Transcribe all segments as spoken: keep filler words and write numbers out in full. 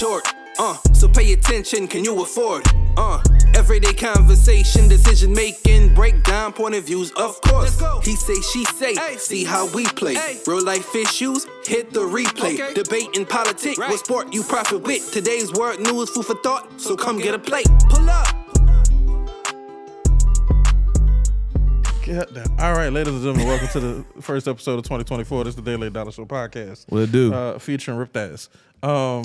short. Uh, so pay attention, can you afford? Uh, everyday conversation, decision making, breakdown, point of views, of course. He say, she say, ay. See how we play. Ay. Real life issues, hit the replay. Okay. Debate in politics, right. What sport you profit with. Today's word news, food for thought, so come get a plate. Pull up. Get down. All right, ladies and gentlemen, welcome to the first episode of twenty twenty-four. This is the Daily Dollar Show podcast. What it do? Uh, featuring Ripped Ass. Um,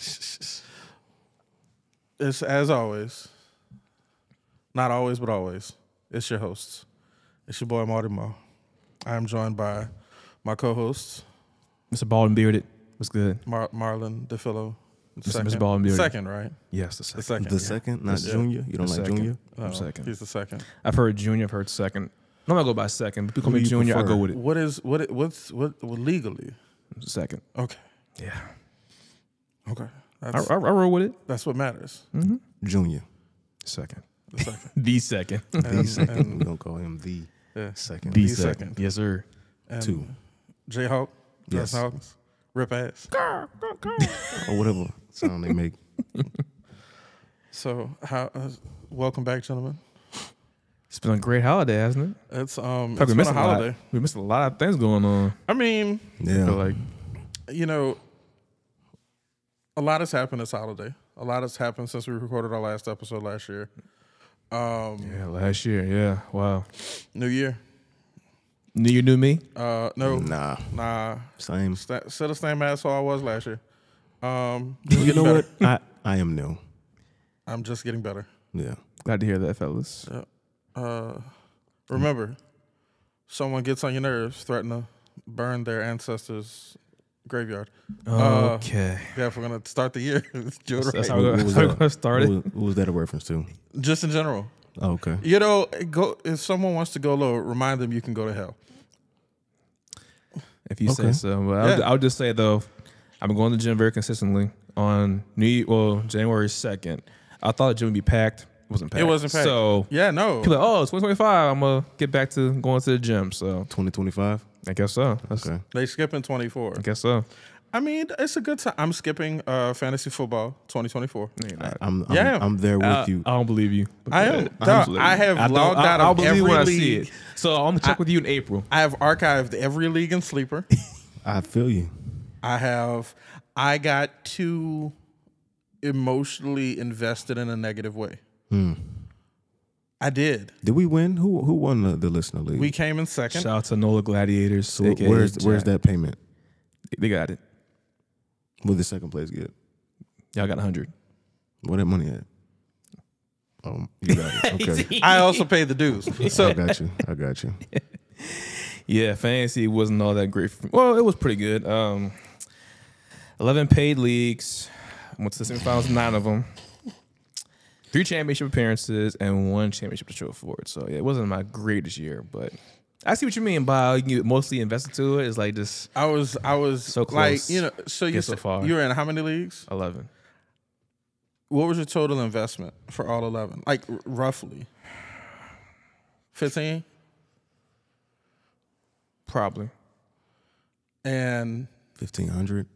it's as always, not always, but always, it's your hosts. It's your boy Marty Mo. I am joined by my co-hosts, Mister Bald and Bearded. What's good? Mar- Marlon DeFillo. Mister Bald and Bearded. Second, right? Yes, the second. The second, the yeah. second not yeah. Junior. You don't The like second. Junior? Oh, I'm second. He's the second. I've heard Junior. I've heard second. I'm gonna go by second. But people call Who me you Junior. I prefer? go with it. What is what? It, what's what? What legally? Second. Okay. Yeah. Okay. I, That's, I, I roll with it. that's what matters. Mm-hmm. Junior. Second. The second. The second. The And- second. and- We're gonna call him the Yeah. second. The The second. second. Yes, sir. And Two. J-Hawk. Yes. Yes. Hawkins. Rip Ass. Or whatever sound they make. So, how? Uh, welcome back, gentlemen. It's been a great holiday, hasn't it? It's um, Fuck, it's we been missed a a lot. holiday. We missed a lot of things going on. I mean, Yeah. I feel like you know, a lot has happened this holiday. A lot has happened since we recorded our last episode last year. Um, yeah, last year. Yeah. Wow. New Year. New year, new me. Uh, no, Nah. nah. Same. St- still the same asshole I was last year. Um, You know better. what? I, I am new. I'm just getting better. Yeah. Glad to hear that, fellas. Uh, remember, someone gets on your nerves, threaten to burn their ancestors' graveyard. Uh, Okay. Yeah, if we're gonna start the year, do it That's right. how we're What gonna- was how we're that? gonna start What it. was, what was that a reference to? Just in general, Oh, okay. you know, go if someone wants to go low, remind them you can go to hell. If you say Okay. so. But I'll, Yeah. I'll just say, though, I've been going to the gym very consistently. On New Year, well, January second, I thought the gym would be packed. It wasn't packed. It wasn't packed. So Yeah, no. people are like, oh, it's twenty twenty-five. I'm going to get back to going to the gym. So twenty twenty-five? I guess so. That's, Okay. They skipping twenty-four. I guess so. I mean, it's a good time. I'm skipping uh, fantasy football twenty twenty-four. No, you're not. I'm, I'm, Yeah. I'm there with I, you. I don't believe you. I am. I Dog, don't- I have I don't- logged I- out I'll of believe every when I see league. it. So I'm going to check I- with you in April. I have archived every league in Sleeper. I feel you. I have. I got too emotionally invested in a negative way. Hmm. I did. Did we win? Who who won the, the listener league? We came in second. Shout out to NOLA Gladiators. so A K A where's where's Jack. that payment? They got it. What did second place get? Y'all got one hundred. Where that money at? Um, you got it. Okay. I also paid the dues. So I got you. I got you. Yeah, fantasy wasn't all that great. For me. Well, it was pretty good. Um, eleven paid leagues. Went to the semifinals, nine of them. Three championship appearances and one championship to show for it. So yeah, it wasn't my greatest year, but I see what you mean by you get mostly invested to it. It's like just I was. I was So like close. you know. So you Get so said- far. you were in how many leagues? eleven. What was your total investment for all eleven? Like r- roughly. Fifteen. Probably. And Fifteen hundred.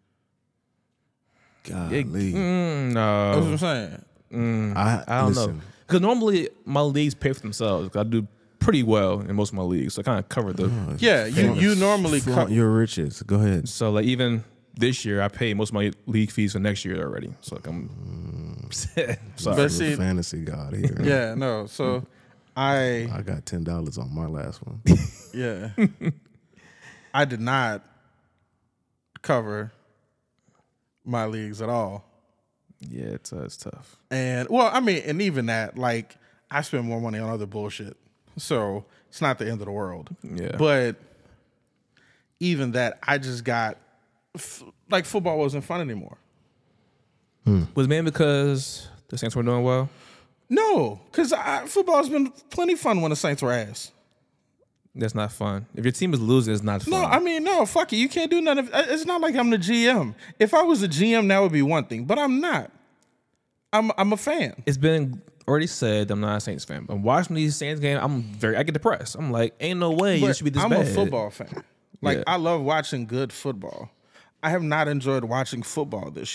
It- Golly. mm, that's what I'm no. saying. Mm, I, I don't listen, know. Because normally my leagues pay for themselves. I do pretty well in most of my leagues. So I kind of cover the. Oh, Yeah, you flaunt- you normally flaunt cut. your riches. Go ahead. So like even this year, I paid most of my league fees for next year already. So like I'm. Sorry. But You're see- a fantasy god here. Yeah, no. So I I got ten dollars on my last one. yeah. I did not cover my leagues at all. Yeah, it's uh, it's tough. And well, I mean, and even that, like, I spend more money on other bullshit. So it's not the end of the world. Yeah, But even that, I just got f- like football wasn't fun anymore. was it mainly because the Saints were doing well? No, because football's been plenty fun when the Saints were ass. That's not fun. If your team is losing, it's not fun. No, I mean, no, fuck it. You can't do nothing. It's not like I'm the G M. If I was the G M, that would be one thing, but I'm not. I'm I'm a fan. it's been already said I'm not a Saints fan. But watching these Saints games, I'm very I get depressed. I'm like, ain't no way you But should be this I'm bad. a football fan. Like, Yeah. I love watching good football. I have not enjoyed watching football this year.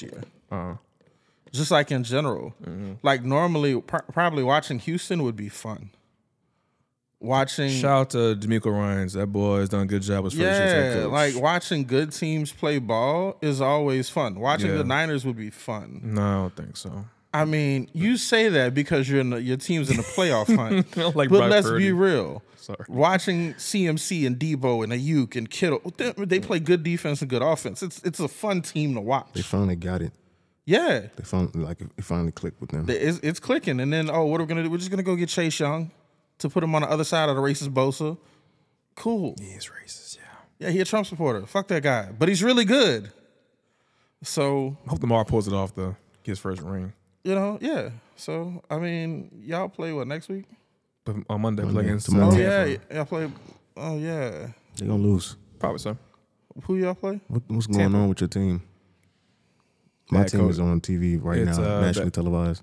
Uh-huh. Just like in general. Mm-hmm. Like normally, pr- probably watching Houston would be fun. Watching, Shout out to D'Amico Ryans. That boy has done a good job as first year head yeah, coach. like watching good teams play ball is always fun. Watching Yeah. the Niners would be fun. No, I don't think so. I mean, you say that because you're in the, your team's in the playoff hunt, Like but Brock let's Purdy. be real. Sorry. Watching C M C and Debo and Ayuk and Kittle, they, they play good defense and good offense. It's it's a fun team to watch. They finally got it. Yeah, They finally like it finally clicked with them. it's, it's clicking. And then, oh, what are we gonna do? We're just gonna go get Chase Young to put him on the other side of the racist Bosa. Cool. He is racist, yeah. Yeah, he a Trump supporter. Fuck that guy. But he's really good. So, I hope Lamar pulls it off, though. Get his first ring. you know, yeah. So, I mean, y'all play what, next week? But on Monday, play Monday, against tomorrow. Oh, Tampa. yeah. Y'all play. Oh, yeah. They're gonna lose. Probably so. Who y'all play? What, what's going Tampa. on with your team? My Bad team coach. is on T V right It's, now, uh, nationally bad- televised.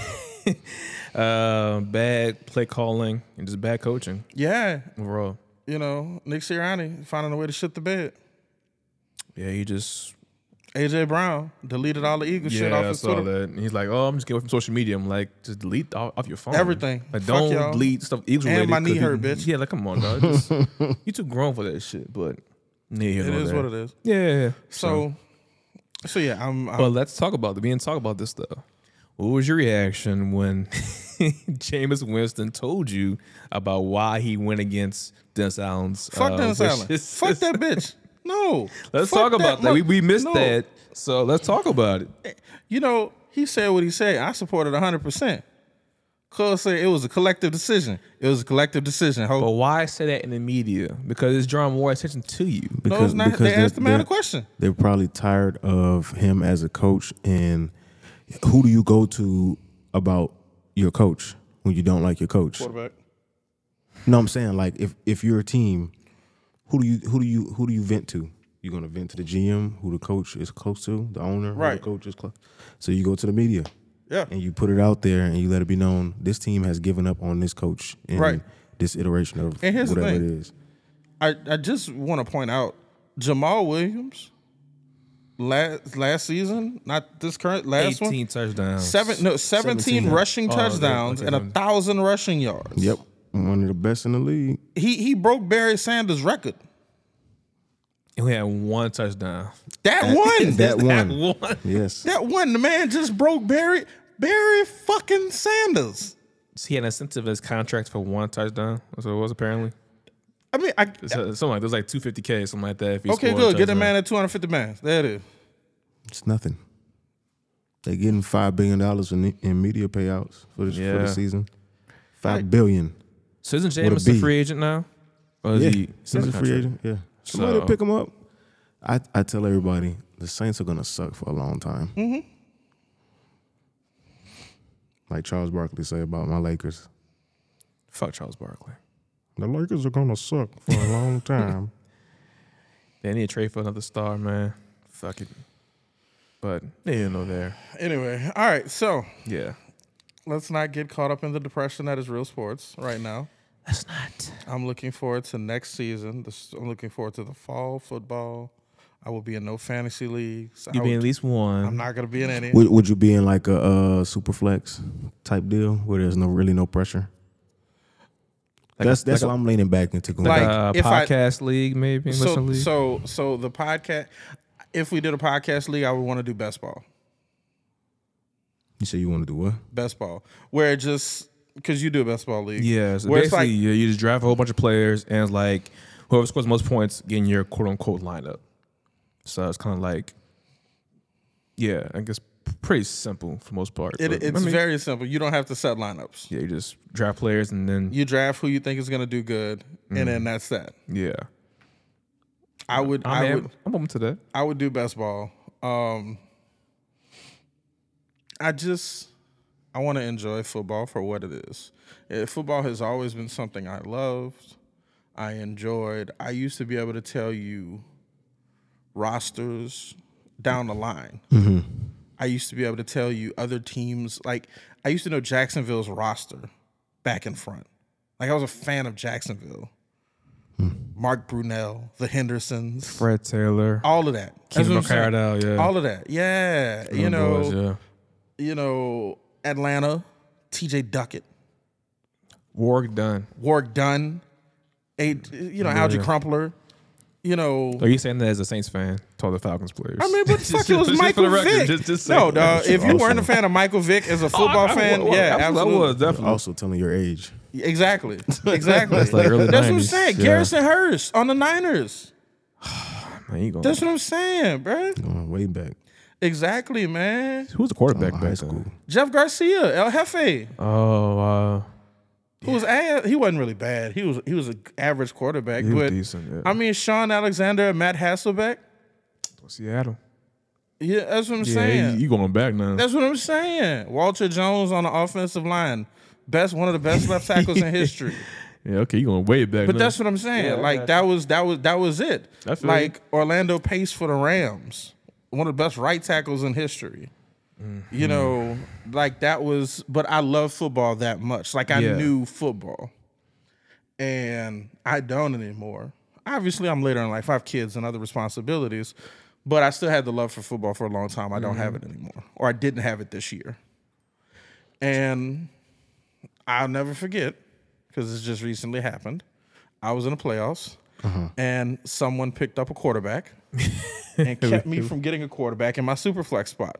Uh, bad play calling and just bad coaching Yeah. overall. You know, Nick Sirianni finding a way to shit the bed. Yeah, he just A J Brown deleted all the Eagle shit yeah, off I his saw Twitter. that. And he's like, "Oh, I'm just getting away from social media." I'm like, "Just delete off, off your phone Everything. Like, Fuck don't y'all. delete stuff Eagles And related. my knee 'cause hurt, you- bitch. Yeah, like come on, dog. Just, you too grown for that shit. But yeah, It is what it is. Yeah. So, so yeah, I'm. I'm But let's talk about the being talk about this though. What was your reaction when Jameis Winston told you about why he went against Dennis Allen's? fuck uh, Dennis Allen. wishes? Fuck that bitch. No. Let's Fuck talk about that. mo- We, we missed no. that. So let's talk about it. You know, he said what he said. I supported one hundred percent. Cuz said it was a collective decision. It was a collective decision. Ho. But why say that in the media? Because it's drawing more attention to you. no, it's not. They they're- asked the man a they're- question. They're probably tired of him as a coach. And who do you go to about your coach when you don't like your coach? Quarterback. No, I'm saying like if if you're a team, who do you who do you who do you vent to? You're gonna vent to the G M, who the coach is close to, the owner, who Right. the coach is close. So you go to the media. Yeah. And you put it out there and you let it be known this team has given up on this coach in Right. this iteration of And here's the whatever it thing. is. I, I just want to point out Jamal Williams last last season, not this current last one. eighteen touchdowns. Seven no seventeen, seventeen. rushing Oh, touchdowns okay. and a thousand rushing yards. Yep. One of the best in the league. He he broke Barry Sanders' record. And we had one touchdown. That one. That That one. one. Yes. That one. The man just broke Barry Barry fucking Sanders. He had an incentive as contract for one touchdown. That's what it was apparently. I mean, I, It's, uh, something like there's like two hundred fifty K, something like that. If he okay, scored a good. Get the touchdown. man at two hundred fifty bands. There it is. It's nothing. They're getting five billion dollars in, in media payouts for the, for Yeah. the season. Five Right. billion. So isn't With a Jameis a B. free agent now? Or is Yeah, he he's a free contract? agent. Yeah, somebody So- pick him up. I, I tell everybody the Saints are gonna suck for a long time. Mm-hmm. Like Charles Barkley say about my Lakers, Fuck Charles Barkley. the Lakers are gonna suck for a long time. They need to trade for another star, man. Fuck it. But they didn't know there. Anyway, all right. So Yeah. let's not get caught up in the depression that is real sports right now. That's not. I'm looking forward to next season. This, I'm looking forward to the fall football. I will be in no fantasy leagues. You I be in would- at least one. I'm not gonna be in any. would, would you be in like a, uh super flex type deal where there's no really no pressure? Like that's a- that's like what I'm leaning back into. like Like, a if I- podcast league, maybe. so listener league? so so the podcast. If we did a podcast league, I would want to do best ball. you say you want to do what? Best ball, where it just because you do a best ball league. Yeah, so where it's basically like you, you just draft a whole bunch of players and it's like whoever scores the most points getting your quote unquote lineup. So it's kind of like, yeah, I guess pretty simple for the most part. it, But, it's I mean, very simple. You don't have to set lineups. yeah, you just draft players and then You draft who you think is gonna do good, Mm. and then that's that. yeah. I would I I mean, would I'm open to that. I would do best ball. Um, I just I want to enjoy football for what it is. Eh, football has always been something I loved. I enjoyed. I used to be able to tell you rosters down the line. I used to be able to tell you other teams. Like I used to know Jacksonville's roster back and front. Like I was a fan of Jacksonville. Mark Brunell, the Hendersons, Fred Taylor, all of that. That's Keenan what I'm saying. McCardell, yeah. All of that. Yeah. You Them know, boys, yeah. you know, Atlanta, T J Duckett, Warwick Dunn. Warwick Dunn, a, you know, Yeah, Algie yeah. Crumpler. You know, Are you saying that as a Saints fan to all the Falcons players? I mean, what the fuck? It was Just for Michael the record, Vick. just- just no, say- dog. If you Also- weren't a fan of Michael Vick as a football I- I- fan, I- I- yeah, I absolutely. was definitely. Also telling your age. Exactly. Exactly. That's like early That's what I'm nineties. saying. Yeah. Garrison Hurst on the Niners. Man, you going, That's what I'm saying, bro. Going way back. Exactly, man. who was the quarterback Oh, back high school. then? Jeff Garcia, El Jefe, Oh, uh, who was ass, he wasn't really bad. He was he was an average quarterback, he was but decent. Yeah. I mean, Sean Alexander and Matt Hasselbeck. Seattle. Yeah, that's what I'm Yeah, saying. you, you going back now? That's what I'm saying. Walter Jones on the offensive line, best one of the best left tackles in history. Yeah, okay, you going way back. But now. that's what I'm saying. Yeah, I like got that was that was that was it. I feel Like Orlando Pace for the Rams, one of the best right tackles in history. Mm-hmm. You know, like that was. But I love football that much. Like I Yeah. knew football, and I don't anymore. Obviously, I'm later in life. I have kids and other responsibilities, but I still had the love for football for a long time. I don't have Mm-hmm. it anymore, or I didn't have it this year. And I'll never forget, because it's just recently happened. I was in the playoffs, and someone picked up a quarterback and kept me from getting a quarterback in my super flex spot.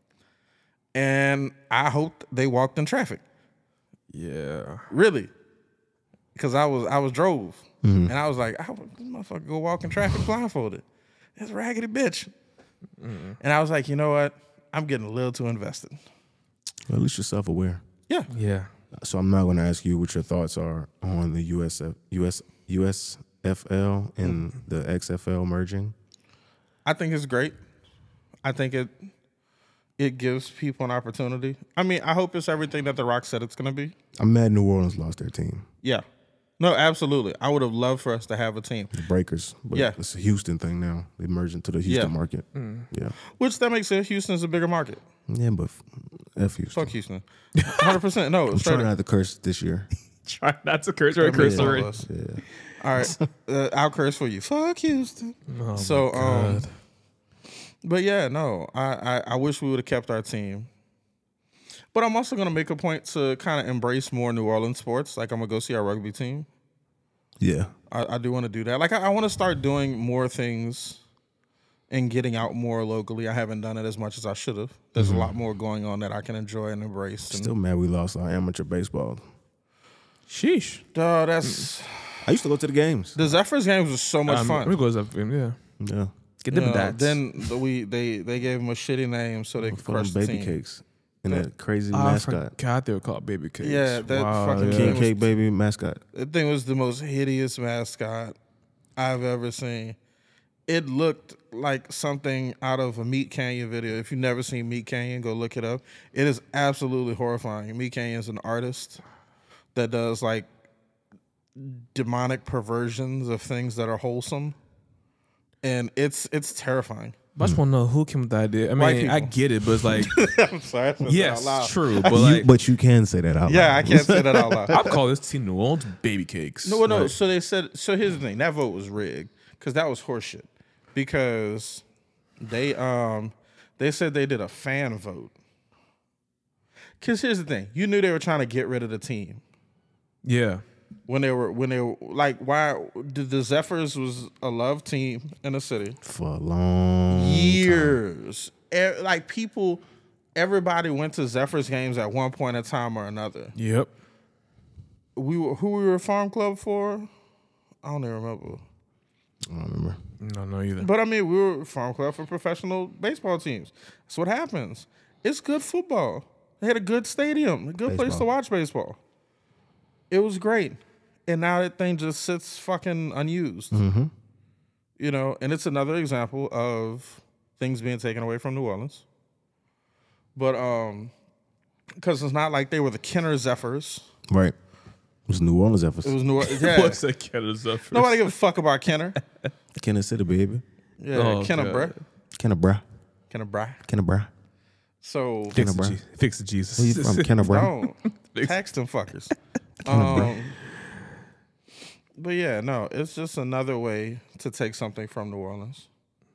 And I hoped they walked in traffic. yeah. Really. Because I was I was drove. And I was like, I would, this motherfucker go walk in traffic blindfolded. That's a raggedy bitch. And I was like, you know what? I'm getting a little too invested. Well, at least you're self aware. Yeah. Yeah. So I'm not going to ask you what your thoughts are on the U S F, U S, U S F L and the X F L merging. I think it's great. I think it it gives people an opportunity. I mean, I hope it's everything that The Rock said it's going to be. I'm mad New Orleans lost their team, Yeah. No, absolutely. I would have loved for us to have a team. the Breakers. But Yeah. it's a Houston thing now. They merged into the Houston Yeah. market. Yeah. Which that makes it Houston's a bigger market. Yeah, but f, F Houston. Fuck Houston. one hundred percent. No, I'm straight trying up. not to curse this year. Try not to curse. Or I mean, curse it's all already. us. Yeah. All right. Uh, I'll curse for you. Fuck Houston. Oh, So, my um, God. but yeah, no, I, I, I wish we would have kept our team. But I'm also going to make a point to kind of embrace more New Orleans sports. Like, I'm going to go see our rugby team. Yeah. I, I do want to do that. Like, I, I want to start doing more things and getting out more locally. I haven't done it as much as I should have. There's a lot more going on that I can enjoy and embrace. And, Still mad we lost our amateur baseball. Sheesh. Duh, that's I used to go to the games. the Zephyrs games was so much Um, fun. We goes up. Yeah. Yeah. Get You them know, dots. then the, we they they gave him a shitty name so they could Full of crush the baby team. cakes and that crazy I mascot. forgot they were called baby cakes. Yeah, that fucking yeah. King- King cake baby mascot. That thing was the most hideous mascot I've ever seen. It looked like something out of a Meat Canyon video. If you've never seen Meat Canyon, go look it up. It is absolutely horrifying. Meat Canyon is an artist that does like demonic perversions of things that are wholesome, and it's it's terrifying. But I just want to know who came with the idea. I White mean, I people. get it, but it's like, I'm sorry, I said that out yes, loud. true. But You- like, but you can say that out Yeah, loud. I can't say that out loud. I'd call this team New Orleans baby cakes. No, no. Like, So they said. So here's the thing. That vote was rigged because that was horseshit. Because they um they said they did a fan vote. Because here's the thing. You knew they were trying to get rid of the team yeah. when they were when they were like why did the Zephyrs was a love team in the city For a long years. E- Like people, everybody went to Zephyrs games at one point in time or another. Yep. We were who we were farm club for. I don't even remember. I don't remember. No, no either. But I mean, we were farm club for professional baseball teams. That's what happens. It's good football. They had a good stadium, a good place to Baseball. watch baseball. It was great. And now that thing just sits fucking unused. Mm-hmm. You know, and it's another example of things being taken away from New Orleans. But um, because it's not like they were the Kenner Zephyrs. Right. It was New Orleans Zephyrs. It was New Orleans. Yeah. What's that Canada's up for? Nobody give a fuck about Kenner. Kansas City, baby. Yeah, Oh, Kenner, God. bruh. Kenna Bra. Kenner, bruh. Kenna Bra. So Fix Kenna, it, Je- fix it, Jesus. Where you from? Kenna Bra. don't tax them fuckers. Um, but yeah, no, it's just another way to take something from New Orleans.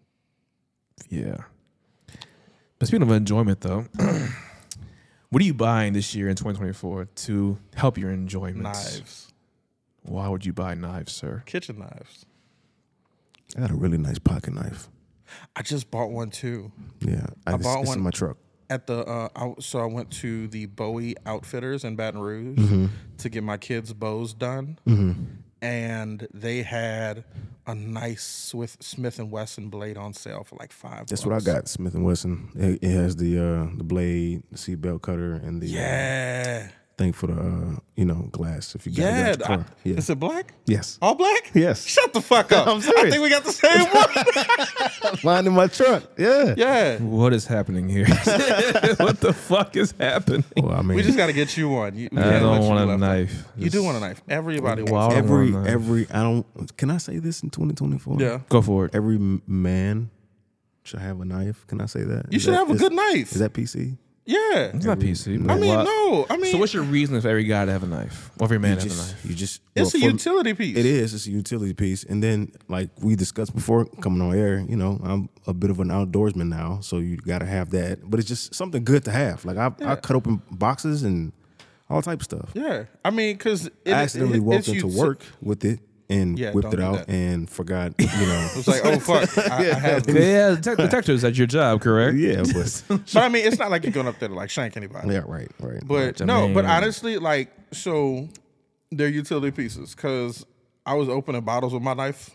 Yeah. But speaking of enjoyment, though, what are you buying this year in twenty twenty-four to help your enjoyment? Knives. Why would you buy knives, sir? Kitchen knives. I got a really nice pocket knife. I just bought one too. Yeah, I, I it's, bought it's one- in my truck. At the uh, I, so I went to the Bowie Outfitters in Baton Rouge Mm-hmm. to get my kids' bows done, and they had a nice Smith Smith and Wesson blade on sale for like five. That's bucks. what I got. Smith and Wesson. It, it has the uh, the blade, the seatbelt cutter, and the uh, Yeah, thing for the uh, you know glass. If you got yeah. it out your I- car. yeah. Is it black? Yes. All black? Yes. Shut the fuck up. I'm I serious. think we got the same one. Mine in my truck. Yeah. Yeah. What is happening here? What the fuck is happening? Well, I mean, We just got to get you one. You, we I can't let don't you want a left out. knife. You do want a knife. Everybody Wow. wants. I don't every want a knife. every. I don't. Can I say this in twenty twenty-four? one. Yeah. Go for it. Every m- man should have a knife. Can I say that? You Is should that- have a is- good knife. Is that P C? Yeah. It's not P C. I but mean, why- no. I mean, So what's your reason for every guy to have a knife? Or every man You to have a just, knife? you just. it's well, a for- utility piece. It is. It's a utility piece. And then, like we discussed before coming on air, you know, I'm a bit of an outdoorsman now, so you got to have that. But it's just something good to have. Like I, I cut open boxes and all type of stuff. Yeah. I mean, because I accidentally walked into work with it and Yeah, whipped don't it do out that. and forgot, you know. It's like, oh fuck, I, I have. This. Yeah, detec- detectives at your job, correct? yeah, but But I mean, it's not like you're going up there to like shank anybody. yeah, right, right. But I no, mean- but honestly, like, so they're utility pieces because I was opening bottles with my knife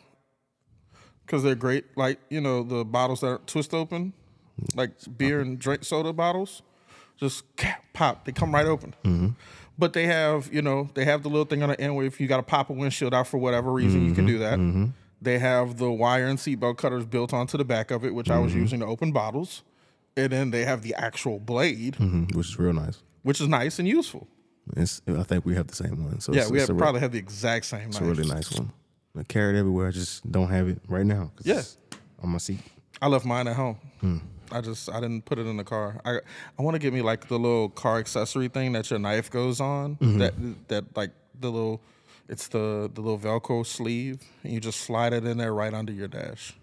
because they're great. Like, you know, the bottles that are twist open, like beer and drink soda bottles, just pop. They come right open. But they have, you know, they have the little thing on the end where if you got to pop a windshield out for whatever reason, you can do that. They have the wire and seatbelt cutters built onto the back of it, which I was using to open bottles. And then they have the actual blade, Mhm, which is real nice. which is nice and useful. It's, I think we have the same one. So Yeah, it's, we it's have, a, probably have the exact same it's knife. a really nice one. I carry it everywhere. I just don't have it right now. 'cause Yeah. it's on my seat. I left mine at home. Hmm. I just I didn't put it in the car. I I want to get me like the little car accessory thing that your knife goes on. Mm-hmm. That that like the little it's the the little Velcro sleeve, and you just slide it in there right under your dash.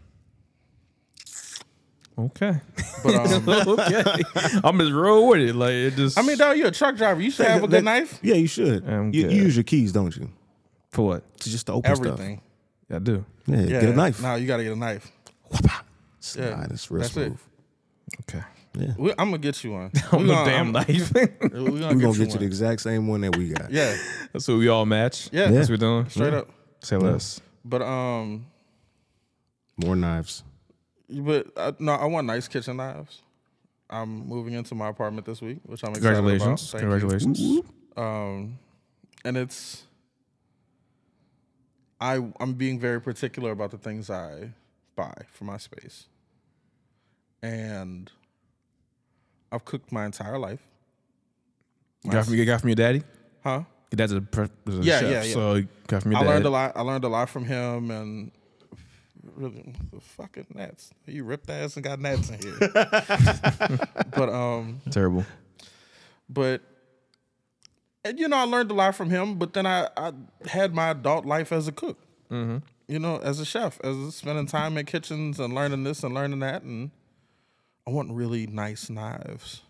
Okay. But um, okay. I'm just roll with it. Like it just I mean, dog, you're a truck driver. You should have a good That- knife. Yeah, you should. I'm You, good. you use your keys, don't you? for what? To just to open Everything. Yeah, I do. stuff. Yeah, Yeah. get a knife. Now you got to get a knife. Slide. Yeah, It's real that's it. smooth. Okay. Yeah. We, I'm gonna get you one. I'm We the gonna- damn I'm- knife. We We're gonna, gonna get, get you you the one. exact same one that we got. Yeah, So we all match. yeah, That's what we're doing. straight up. Say less. But um, More knives. but uh, no, I want nice kitchen knives. I'm moving into my apartment this week, which I'm excited Congratulations. about. Thank you. Congratulations. Um, and it's I I'm being very particular about the things I buy for my space, and I've cooked my entire life. You got from you got from your daddy? Huh? Your dad's a, pre- was a Yeah, chef, yeah, yeah. so you got from your I dad. learned a lot. I learned a lot from him, and really, the fucking gnats. You ripped ass and got gnats in here. but um, Terrible. but and, you know, I learned a lot from him. But then I, I had my adult life as a cook. Mm-hmm. You know, as a chef, as spending time in kitchens and learning this and learning that, and I want really nice knives.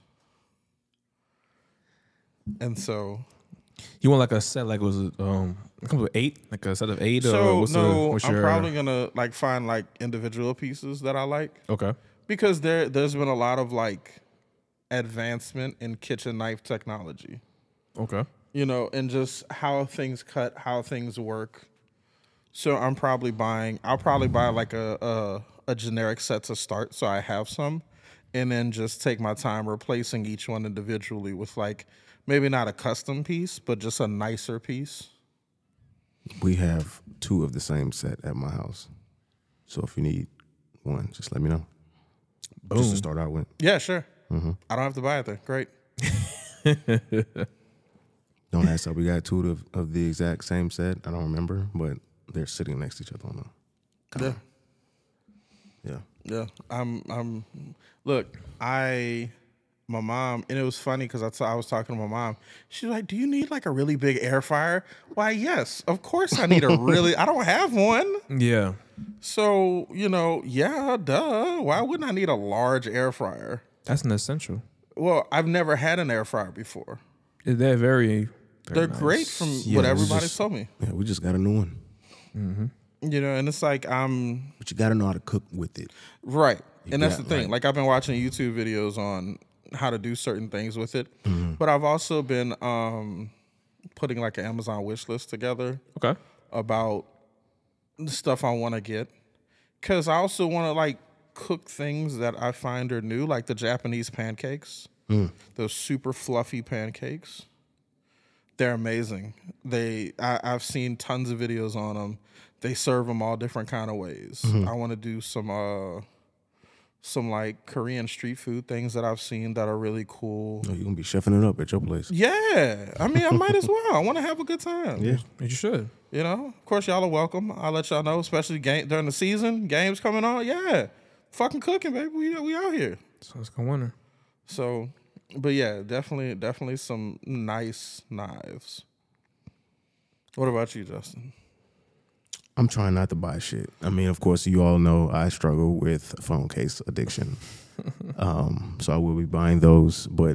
And so, You want like a set, like was it um it comes with eight, like a set of eight, or so what's the, no, what's I'm your probably gonna like find like individual pieces that I like. okay? Because there, there's been a lot of like advancement in kitchen knife technology, Okay. you know, and just how things cut, how things work. So I'm probably buying. I'll probably buy like a a, a generic set to start, so I have some, and then just take my time replacing each one individually with like maybe not a custom piece, but just a nicer piece. We have two of the same set at my house. So if you need one, just let me know. Just Boom. to start out with. Yeah, sure. I don't have to buy it then. Great. Don't ask how we got two of, of the exact same set. I don't remember, but they're sitting next to each other on the Yeah. yeah. Yeah, I'm. I'm. Look, I. my mom, and it was funny because I, t- I was talking to my mom. She's like, "Do you need like a really big air fryer?" Why, yes, of course I need a really. I don't have one, Yeah. so you know, yeah, duh. Why wouldn't I need a large air fryer? That's an essential. Well, I've never had an air fryer before. They're very, very They're nice. great from Yeah, what it's everybody just- told me. Yeah, we just got a new one. You know, and it's like I'm But you got to know how to cook with it. right, and that's got, the thing. like- Like I've been watching YouTube videos on how to do certain things with it, Mm-hmm. but I've also been um, putting like an Amazon wish list together Okay. about the stuff I want to get, because I also want to like cook things that I find are new, like the Japanese pancakes. Those super fluffy pancakes. They're amazing. They I, I've seen tons of videos on them. They serve them all different kind of ways. I want to do some uh some like Korean street food things that I've seen that are really cool. Oh, you're going to be chefing it up at your place. Yeah, I mean I might as well. I want to have a good time. Yeah. You should. You know, of course y'all are welcome. I'll let y'all know, especially game during the season, games coming on. Yeah, fucking cooking, baby. We we out here. So let's go winner. So, but yeah, definitely, definitely some nice knives. What about you, Justin? I'm trying not to buy shit. I mean, of course, you all know I struggle with phone case addiction. um, so I will be buying those, but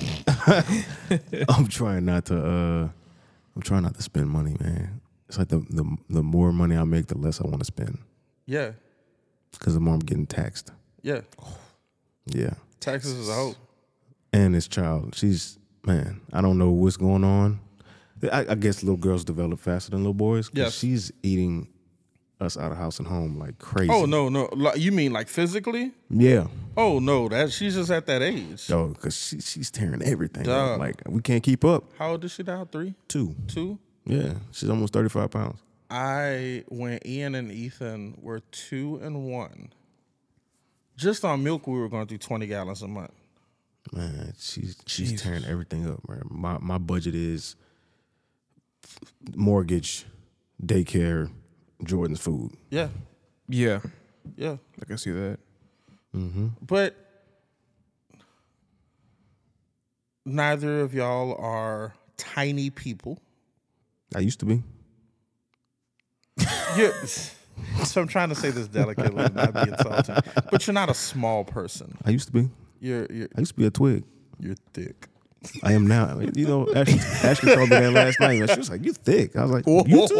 I'm trying not to. Uh, I'm trying not to spend money, man. It's like the the the more money I make, the less I want to spend Yeah, because the more I'm getting taxed. yeah. Yeah, Texas is a hope. and this child, she's man. I don't know what's going on. I, I guess little girls develop faster than little boys. 'Cause Yes. she's eating us out of house and home like crazy. Oh no, no. Like, you mean like physically? Yeah. Oh no, that she's just at that age. Yo, because she, she's tearing everything Duh. up. Like, we can't keep up. How old is she now? Three, Two. two. Yeah, she's almost thirty-five pounds. I when Ian and Ethan were two and one. Just on milk, we were going through twenty gallons a month. Man, she's she's tearing everything up, man. My, my budget is mortgage, daycare, Jordan's food. Yeah, Yeah. yeah. I can see that. But neither of y'all are tiny people. I used to be. You're, so I'm trying to say this delicately, not be insulting. But you're not a small person. I used to be. You're you're I used to be a twig. you're thick. I am now. You know, Ashley, Ashley told me that last night. She was like, "You thick." I was like, "You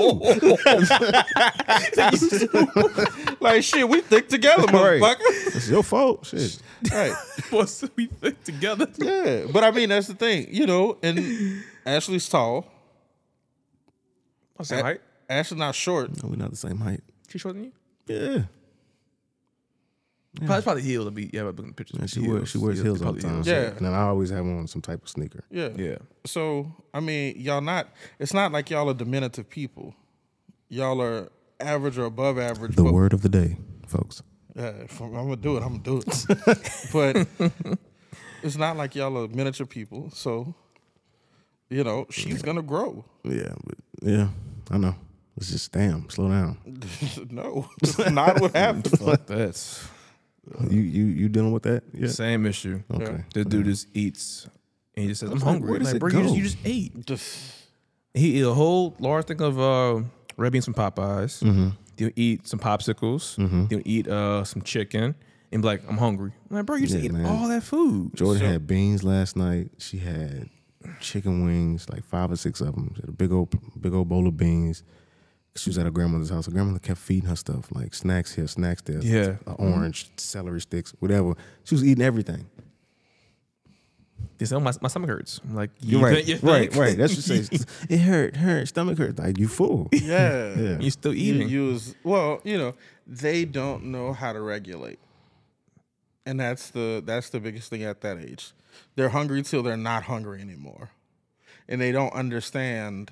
too." Like shit, we thick together, Right. motherfucker. It's your fault. Shit. Right. What's we fit together? Yeah. But I mean, that's the thing, you know. And Ashley's tall. What's that height? Ashley's not short. No, we're not the same height. She shorter than you? Yeah. Probably, probably heels. I'll be, yeah, I'm looking at pictures. Yeah, she wears she wears heels all the time. Yeah. And then I always have on some type of sneaker. Yeah. Yeah. So I mean, y'all not. It's not like y'all are diminutive people. Y'all are average or above average. The but, word of the day, folks. Yeah, if I'm gonna do it. I'm gonna do it. But it's not like y'all are miniature people. So you know, she's gonna grow. Yeah, but yeah, I know. It's just damn, slow down. No, that's not what happened. Fuck that. You you you dealing with that? Yeah. Same issue. Okay. The dude just eats and he just says, I'm like, hungry. where does Like, it bro, you just, go? you just ate. Just He eat a whole large thing of uh, red beans from Popeyes. Mm-hmm. He'll eat some popsicles. He'll eat uh, some chicken and be like, I'm hungry. I'm like, bro, you just Yeah, ate man. all that food. Jordan So- had beans last night. She had chicken wings, like five or six of them. She had a big old big old bowl of beans. She was at her grandmother's house. Her grandmother kept feeding her stuff, like snacks here, snacks there. Yeah. An orange, celery sticks, whatever. She was eating everything. They say, oh, my, my stomach hurts. I'm like, You're you right, think- you right, think? right. That's what she says. It hurt, hurt, stomach hurt. Like, you fool. yeah. Yeah. You still You eating. use well, you know, they don't know how to regulate, and that's the that's the biggest thing at that age. They're hungry till they're not hungry anymore, and they don't understand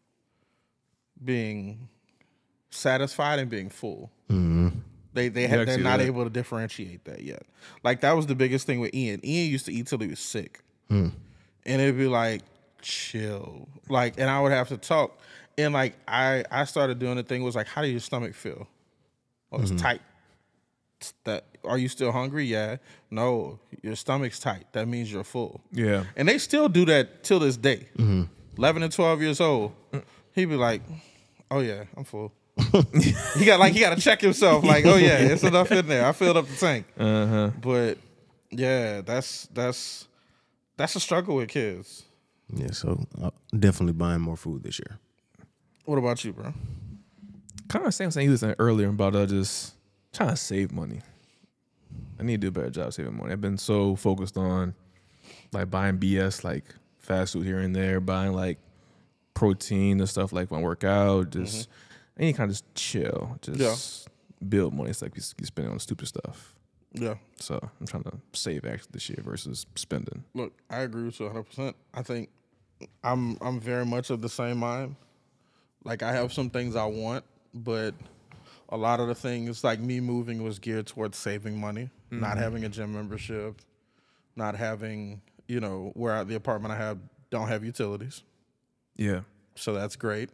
being satisfied and being full. They they Yeah, I have, can they're see not that. able to differentiate that yet. Like that was the biggest thing with Ian. Ian used to eat till he was sick, and it'd be like chill, like, and I would have to talk, and like I I started doing the thing was like, how do your stomach feel? Oh, it's tight. That are you still hungry? Yeah. No, your stomach's tight. That means you're full. Yeah. And they still do that till this day. Mm-hmm. eleven and twelve years old, he'd be like, "Oh yeah, I'm full." he got like he got to check himself. Like, "Oh yeah, it's enough in there. I filled up the tank." Uh-huh. But yeah, that's that's that's a struggle with kids. Yeah, so uh, definitely buying more food this year. What about you, bro? Kind of same thing you was saying earlier about uh, just trying to save money. I need to do a better job saving money. I've been so focused on like buying B S, like fast food here and there, buying like protein and stuff like when I work out, just mm-hmm. any kind of just chill, just yeah. build money. It's like you, you spending on stupid stuff. Yeah. So I'm trying to save actually this year versus spending. Look, I agree with you one hundred percent. I think I'm I'm very much of the same mind. Like I have some things I want, but a lot of the things, like me moving, was geared towards saving money, mm-hmm. not having a gym membership, not having, you know, where I, the apartment I have don't have utilities. Yeah. So that's great.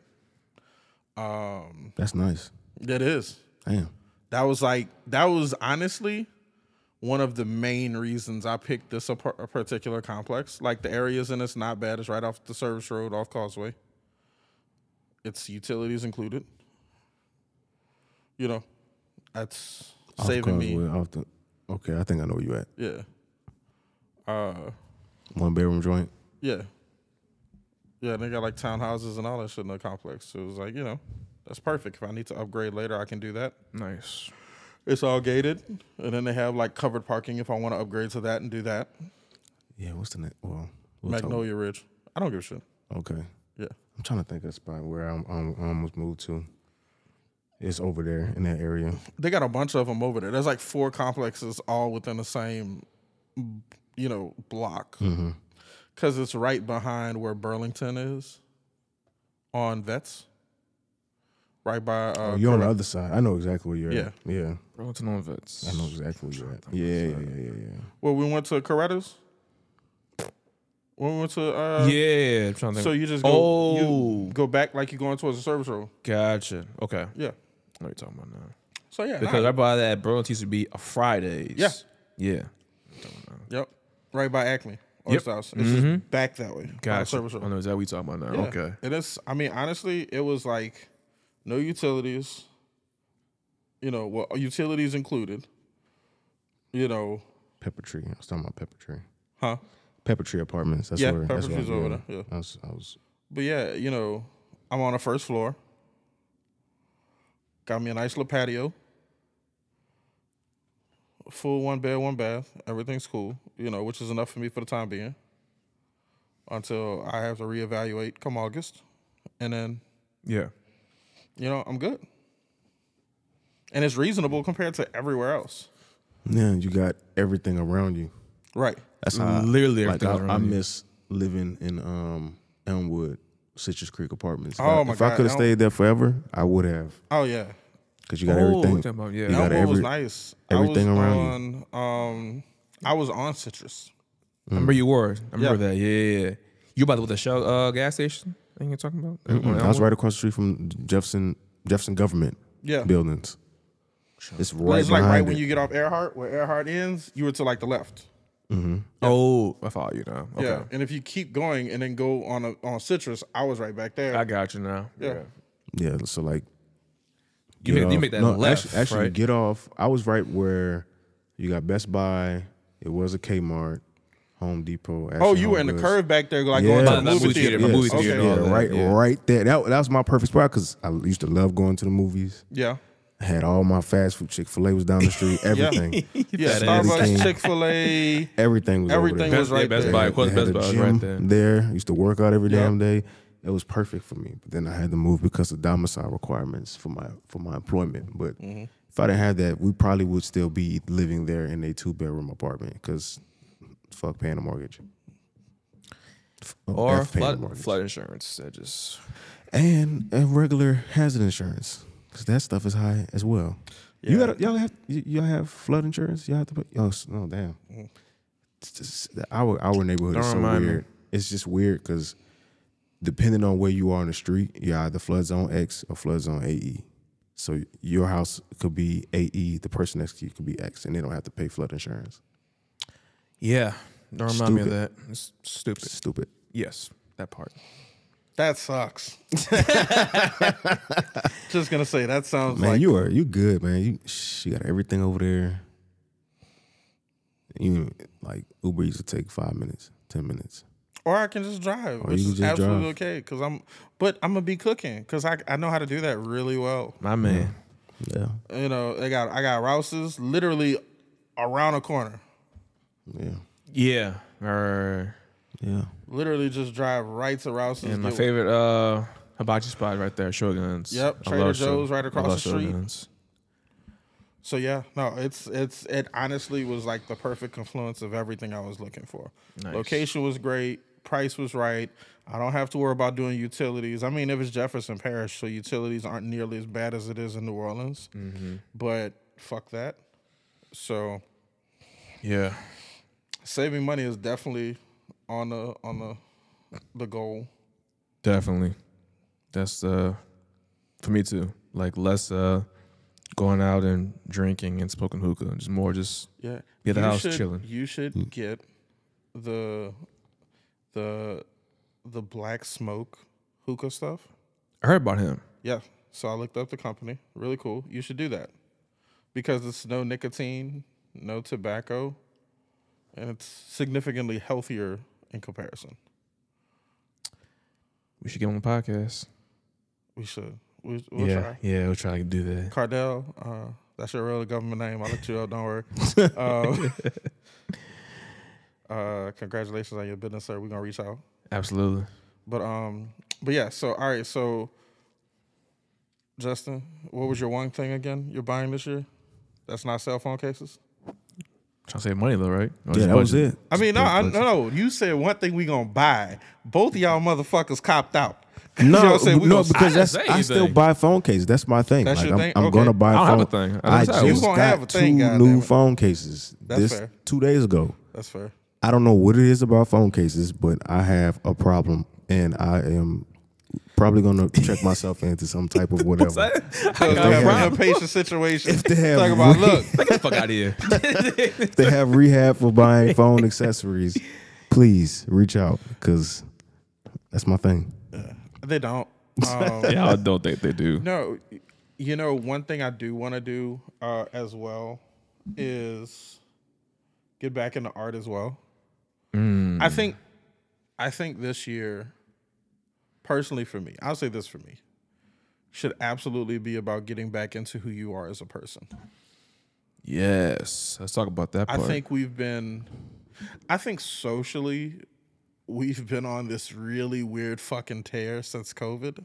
Um, that's nice. It is. Damn. That was like, that was honestly one of the main reasons I picked this a particular complex. Like the areas in it's not bad. It's right off the service road, off Causeway. It's utilities included. You know, that's off saving me. Off the, okay, I think I know where you at. Yeah. Uh, One bedroom joint? Yeah. Yeah, they got like townhouses and all that shit in the complex. So it was like, you know, that's perfect. If I need to upgrade later, I can do that. Nice. It's all gated. And then they have like covered parking if I want to upgrade to that and do that. Yeah, what's the name? Well, we'll Magnolia talk. Ridge. I don't give a shit. Okay. Yeah. I'm trying to think of a spot where I'm, I'm, I almost moved to. It's over there in that area. They got a bunch of them over there. There's like four complexes all within the same, you know, block. Mm-hmm. Because it's right behind where Burlington is on Vets. Right by... Uh, oh, you're on the other side. I know exactly where you're yeah. at. Yeah. Burlington on Vets. I know exactly where you're at. Yeah, yeah, yeah, yeah, yeah. Well, we went to Coretta's. When we went to... Uh, yeah. I'm trying to think. So you just go, oh. you go back like you're going towards the service road. Gotcha. Okay. Yeah. I know what you're talking about now. So yeah. Because nah. I buy that Burlington used to be a Fridays. Yeah. Yeah. Yep. Right by Acme. Yep. House. It's mm-hmm. just back that way. Gotcha. Service road. I know exactly what you're talking about now. Yeah. Okay. And it's, I mean, honestly, it was like no utilities. You know, well, utilities included. You know. Pepper Tree. I was talking about Pepper Tree. Huh? Pepper Tree Apartments. That's yeah, where. Pepper that's Tree's where over there. Yeah. I was, I was. But yeah, you know, I'm on the first floor. Got me a nice little patio. Full one bed, one bath. Everything's cool. You know, which is enough for me for the time being. Until I have to reevaluate come August. And then, yeah, you know, I'm good. And it's reasonable compared to everywhere else. Yeah, you got everything around you. Right. That's how literally I, everything like, I, around I you. miss living in um, Elmwood, Citrus Creek Apartments. If Oh I, my if God, I could have Elm- stayed there forever, I would have. Oh, yeah. Because you got Oh, everything. talking about- yeah. You got Elmwood every, was nice. everything I was around on, um, I was on Citrus. I remember you were. I remember Yeah. that. Yeah, yeah, yeah. You about with the Shell uh, gas station? I think you're talking about? Mm-hmm. On I was Elmwood? right across the street from Jefferson Jefferson Government Yeah. buildings. It's But right it's like right behind when it. you get off Earhart, where Earhart ends, you were to like the left. Mm-hmm. Oh, I follow you now. Okay. Yeah. And if you keep going and then go on a, on Citrus, I was right back there. I got you now. Yeah. Yeah, so like You get make, you off- make that no, left, actually, actually right? get off. I was right where you got Best Buy. It was a Kmart, Home Depot. Oh, Ashton you were in the Home curve back there, like Yeah. going to By the the movie movie theater. theater, my movie Okay. theater. Yeah, all that, right, yeah. right there. That, that was my perfect spot because I used to love going to the movies. Yeah. I had all my fast food. Chick Fil A was down the street. Everything, Yeah. Fat ass. Starbucks, Everything. Chick fil A. everything was Everything over was there. right Best there. Buy. Of course, They had Best a Buy was gym right there. There, I used to work out every Yeah. damn day. It was perfect for me. But then I had to move because of domicile requirements for my for my employment. But Mm-hmm. if I didn't have that, we probably would still be living there in a two bedroom apartment because fuck paying a mortgage. F- Or F paying a flood, mortgage. flood insurance. That just and and regular hazard insurance because that stuff is high as well. You Yeah. got y'all have y- y'all have flood insurance. Y'all have to pay. Oh, s- oh damn. It's just, our our neighborhood Don't is so remind me. weird. It's just weird because depending on where you are on the street, you're either flood zone X or flood zone A E. So your house could be A E, the person next to you could be X, and they don't have to pay flood insurance. Yeah. Don't remind me of Stupid. that. It's stupid. Stupid. Yes, that part. That sucks. Just gonna say that sounds Man, like you are you good, man. You she got everything over there. You like Uber used to take five minutes, ten minutes. Or I can just drive, Or which you is can just absolutely drive. okay. Cause I'm, but I'm gonna be cooking, cause I I know how to do that really well. My man. Yeah, You know, I got I got Rouse's literally around the corner. yeah, Yeah. Or yeah. Literally just drive right to Rouse's. and my get- favorite uh hibachi spot right there, Shogun's. Yep, I Trader love Shog- Joe's right I across love the street. Shogun's. So yeah, no, it's it's it honestly was like the perfect confluence of everything I was looking for. Nice. Location was great, price was right. I don't have to worry about doing utilities. I mean, if it's Jefferson Parish, so utilities aren't nearly as bad as it is in New Orleans. Mm-hmm. But fuck that. So Yeah. saving money is definitely on the on the the goal. Definitely. That's uh for me too. Like less uh going out and drinking and smoking hookah. Just more just Yeah, Be at the You house should- chilling. You should get the the the black smoke hookah stuff. I heard about him. Yeah. So I looked up the company. Really cool. You should do that because it's no nicotine, no tobacco, and it's significantly healthier in comparison. We should get him on the podcast. We should. We, we'll yeah, try. yeah, we'll try to do that. Cardell, uh, that's your real government name. I'll let you up. Don't worry. Um, uh, congratulations on your business, sir. We're gonna reach out. Absolutely. But um, but yeah. So all right. So Justin, what was your one thing again you're buying this year? That's not cell phone cases. Trying to save money though, right? Or Yeah, just that was budget? it. I mean, no, I, no, Budget. no. You said one thing we gonna buy. Both of y'all motherfuckers copped out. No, Y'all said we no, gonna- I because didn't that's say I still anything. buy phone cases. That's my thing. That's like your I'm, thing? I'm Okay. gonna buy. I don't phone. have a thing. I I just- just You gonna got have a two thing, goddamn new it. phone cases. That's this fair. two days ago. That's fair. I don't know what it is about phone cases, but I have a problem, and I am probably gonna check myself into some type of whatever. I So got you a have an problem. impatient situation. If they have Talk about re- look. Get the fuck out of here. If they have rehab for buying phone accessories, please reach out because that's my thing. They don't. Um, Yeah, I don't think they do. No, you know, one thing I do want to do uh, as well is get back into art as well. I think, I think this year, personally for me, I'll say this for me, should absolutely be about getting back into who you are as a person. Yes. Let's talk about that I part. think we've been, I think socially, we've been on this really weird fucking tear since COVID.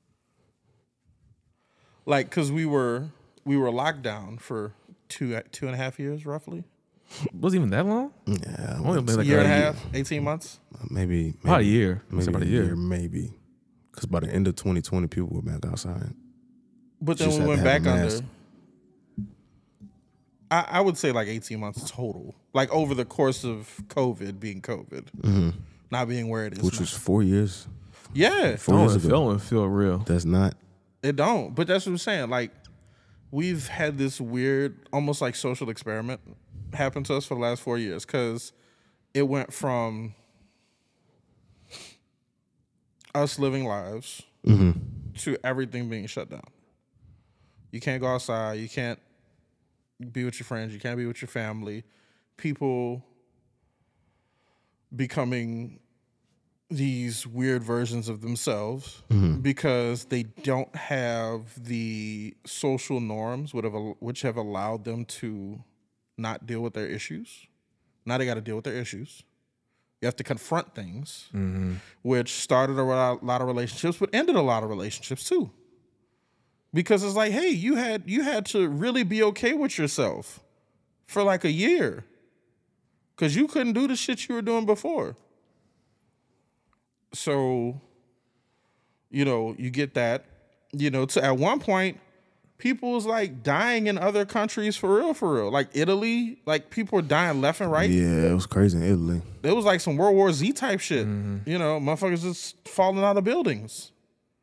Like, cause we were we were locked down for two two and a half years, roughly. was it even that long? Yeah, Only been A like year a and a year. half, eighteen months. maybe, maybe About a year. It's maybe about a year. maybe. Because by the end of twenty twenty, people were back outside. But then Just we had went to back have a under. mask. I, I would say like eighteen months total, like over the course of COVID being COVID, not being where it is. Mm-hmm. Which now. was four years. yeah, Four Don't years even ago. feel, don't feel real. That's not. it don't. But that's what I'm saying. Like we've had this weird, almost like social experiment happen to us for the last four years because it went from us living lives to everything being shut down. You can't go outside. You can't be with your friends. You can't be with your family. People becoming these weird versions of themselves because they don't have the social norms would have, which have allowed them to not deal with their issues. Now they got to deal with their issues. You have to confront things, which started a lot lot of relationships, but ended a lot of relationships too. Because it's like, hey, you had you had to really be okay with yourself for like a year. Because you couldn't do the shit you were doing before. So, you know, you get that. You know, to, at one point, people was like dying in other countries for real, for real. Like Italy, like people were dying left and right. Yeah, it was crazy in Italy. It was like some World War Z type shit. You know, motherfuckers just falling out of buildings.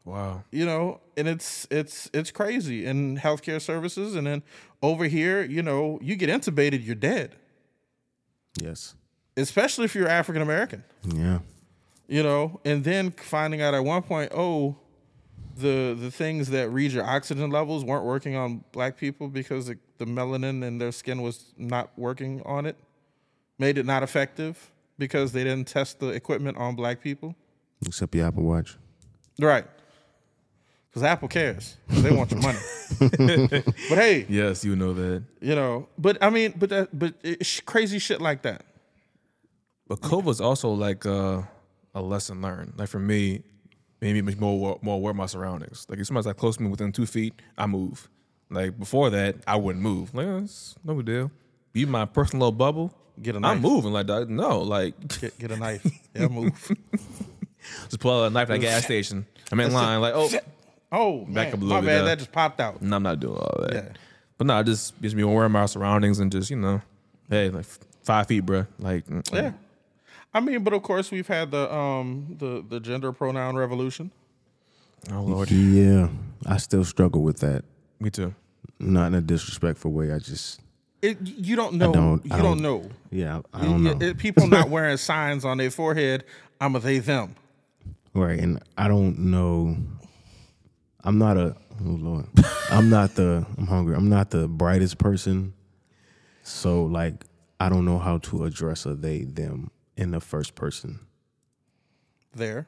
Wow. You know, and it's it's it's crazy in healthcare services, and then over here, you know, you get intubated, you're dead. Yes. Especially if you're African American. Yeah. You know, and then finding out at one point, oh, the the things that read your oxygen levels weren't working on black people because the, the melanin in their skin was not working on it, made it not effective because they didn't test the equipment on black people. Except your Apple Watch. Right. Because Apple cares. They want your money. But hey, Yes, you know that. you know, but I mean, but that, but it's crazy shit like that. But COVID's also like uh, a lesson learned. Like for me, maybe much more more aware of my surroundings. Like if somebody's like close to me within two feet, I move. Like before that, I wouldn't move. Like oh, it's no big deal. Be my personal little bubble. Get a knife. I'm moving like that. No, like Get, get a knife. Yeah, move. just pull out a knife at a gas station. I'm in line. Like oh, Oh, Back man, up a my little bit bad. there. That just popped out. no, I'm not doing all that. Yeah. But no, just just be aware of my surroundings and just you know, hey, like five feet, bro. Like mm, Yeah. I mean, but of course we've had the um the the gender pronoun revolution. oh lord, Yeah. I still struggle with that. me too. Not in a disrespectful way. I just, It, you don't know. don't- you I don't, don't- know. yeah, I don't know. It- it- people not wearing signs on their forehead. I'm a they them. Right. And I don't know. I'm not a, oh Lord. I'm not the, I'm hungry. I'm not the brightest person. So, like, I don't know how to address a they, them in the first person. There.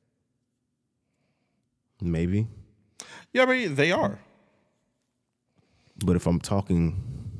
Maybe. Yeah, I mean they are. But if I'm talking,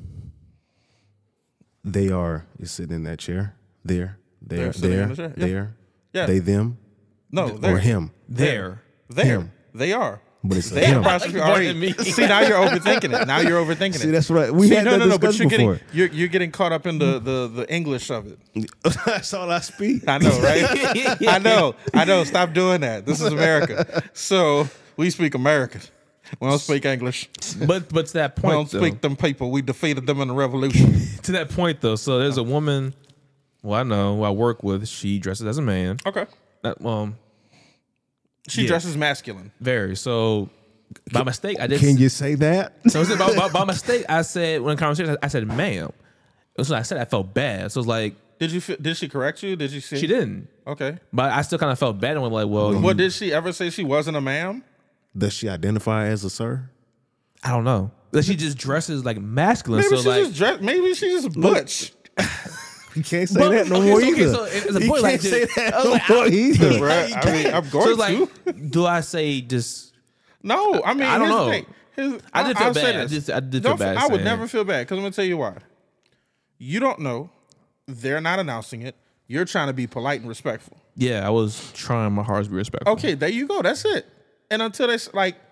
they are, is sitting in that chair. There, there, They're sitting there, in the chair, yeah. there. Yeah. They, them, No, they're or him. There. There. Him. They are. But it's a They him. apostrophe already. See, now you're overthinking it. Now you're overthinking See, it. that's right. We See, had no, that no, no, but discussion you're getting before. you're, you're getting caught up in the, the the English of it. That's all I speak. I know, right? I know, I know. Stop doing that. This is America. So we speak American. We don't speak English. But but to that We point, don't though, speak them people. We defeated them in the revolution. to that point though, so there's a woman, well I know who I work with. She dresses as a man. Okay. That, um, She Yeah. dresses masculine. very so. By mistake, I did. Can you say that? So was it by, by, by mistake, I said when in conversation, I said, "Ma'am." So I said I felt bad. So it's like Did you? fe- Did she correct you? Did you see? she didn't, Okay. but I still kind of felt bad and was like, "Well, What you- did she ever say? She wasn't a ma'am. Does she identify as a sir? I don't know." Like, she just dresses like masculine. Maybe so she like, just dress. Maybe she just butch. You can't say But- that no okay, more so- okay, either. so it's a you point, can't like, say dude, that I was no like, more either. Bruh, I mean, I'm so going it's like, to. do I say just? No, I mean, I don't here's the know. thing. Here's- I did I'll- feel I'll say bad. I this. just- I did feel Don't bad I would saying never it. feel bad because I'm gonna tell you why. You don't know. They're not announcing it. You're trying to be polite and respectful. Yeah, I was trying my hardest to be respectful. Okay, there you go. That's it. And until they s- like,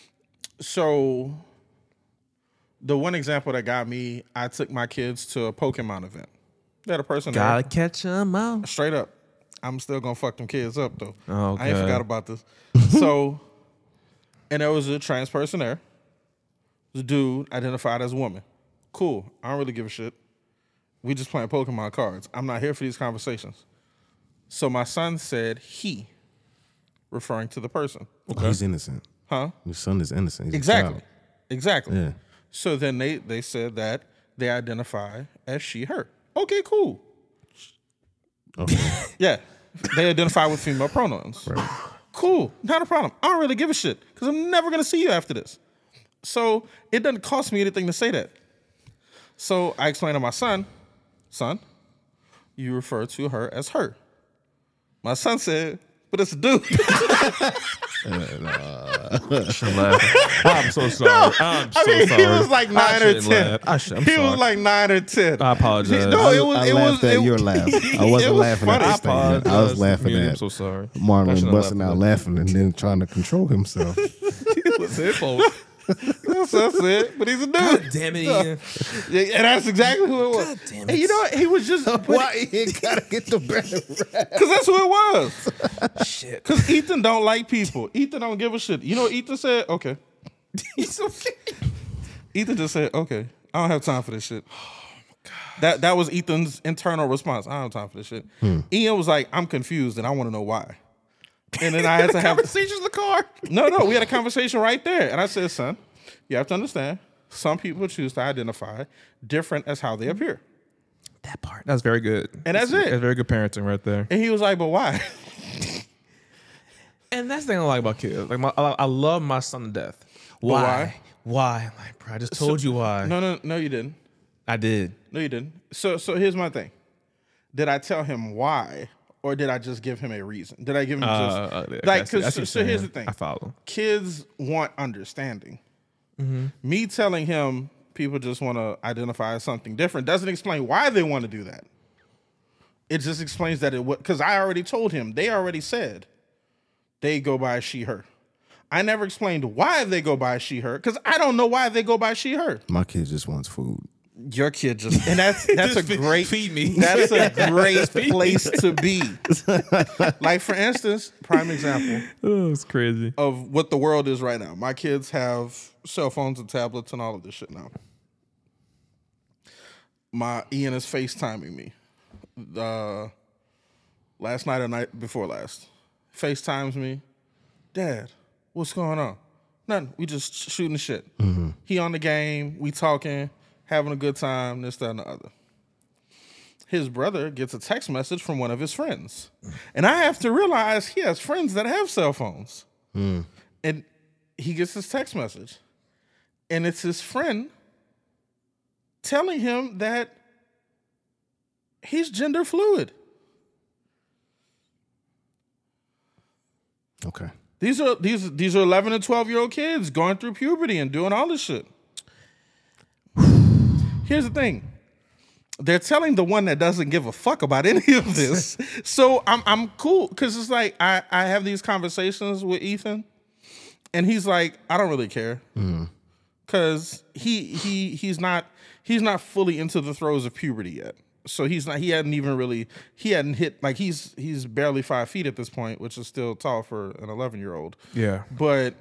so the one example that got me, I took my kids to a Pokemon event. They had a person there. Gotta catch 'em out. Straight up. I'm still gonna fuck them kids up though. Oh, I ain't okay. forgot about this. So, and there was a trans person there. The dude identified as a woman. Cool. I don't really give a shit. We just playing Pokemon cards. I'm not here for these conversations. So my son said he, referring to the person. He's innocent. Huh? Your son is innocent. He's a Exactly. child. Exactly. Yeah. So then they they said that they identify as she, her. Okay, cool. Okay. Yeah. They identify with female pronouns. Right. Cool. Not a problem. I don't really give a shit because I'm never going to see you after this. So it doesn't cost me anything to say that. So I explained to my son, son, you refer to her as her. My son said, but it's a dude. I'm so sorry. I'm so I mean, sorry. he was like I nine or shouldn't ten. laugh. I should, I'm he sorry. was like nine or ten. I apologize. No, it was. I it laughed was. at it, your laugh. I it wasn't was laughing at funny. this thing. I was apologize. laughing Community, at I'm so sorry. I Marlon shouldn't busting have out laughed laughing and then trying to control himself. It was his fault. That's, that's it. But he's a dude. God damn it, Ian. Yeah, and that's exactly who it was. God damn And it. you know what? He was just Why he gotta get the better rap? because that's who it was. Shit. Because Ethan don't like people. Ethan don't give a shit. You know what Ethan said? Okay. He's okay. Ethan just said, okay, I don't have time for this shit. That that was Ethan's internal response. I don't have time for this shit. Ian was like, I'm confused and I want to know why. And then I had to have conversations in the car. no, no. We had a conversation right there, and I said, "Son, you have to understand. Some people choose to identify different as how they appear." That part. That's very good. And that's it. That's very good parenting right there. And he was like, "But why?" And that's the thing I like about kids. Like my, I, I love my son to death. Why? why? Why? I'm like, bro, I just told So- you why. No, no, no. You didn't. I did. No, you didn't. So, so here's my thing. Did I tell him why, or did I just give him a reason? Did I give him Uh, just uh, yeah, like? I see- I see Cause, what so, you're so here's the saying. thing. I follow. Kids want understanding. Mm-hmm. Me telling him people just want to identify as something different doesn't explain why they want to do that. It just explains that it would, because I already told him, they already said they go by she, her. I never explained why they go by she, her, because I don't know why they go by she, her. My kid just wants food. Your kid just, and that's that's a Just feed- great, feed me. That's a great place to be. Like, for instance, prime example Oh, it's crazy. of what the world is right now. My kids have cell phones and tablets and all of this shit now. My Ian is FaceTiming me. Uh, last night or night before last. FaceTimes me. Dad, what's going on? Nothing. We just shooting shit. He on the game. We talking, having a good time, this, that, and the other. His brother gets a text message from one of his friends. And I have to realize he has friends that have cell phones. And he gets this text message. And it's his friend telling him that he's gender fluid. Okay. These are these these are eleven and twelve year old kids going through puberty and doing all this shit. Here's the thing. They're telling the one that doesn't give a fuck about any of this. So I'm I'm cool, because it's like I, I have these conversations with Ethan, and he's like, I don't really care. Cause he he he's not he's not fully into the throes of puberty yet. So he's not he hadn't even really he hadn't hit, like, he's he's barely five feet at this point, which is still tall for an eleven year old. Yeah. But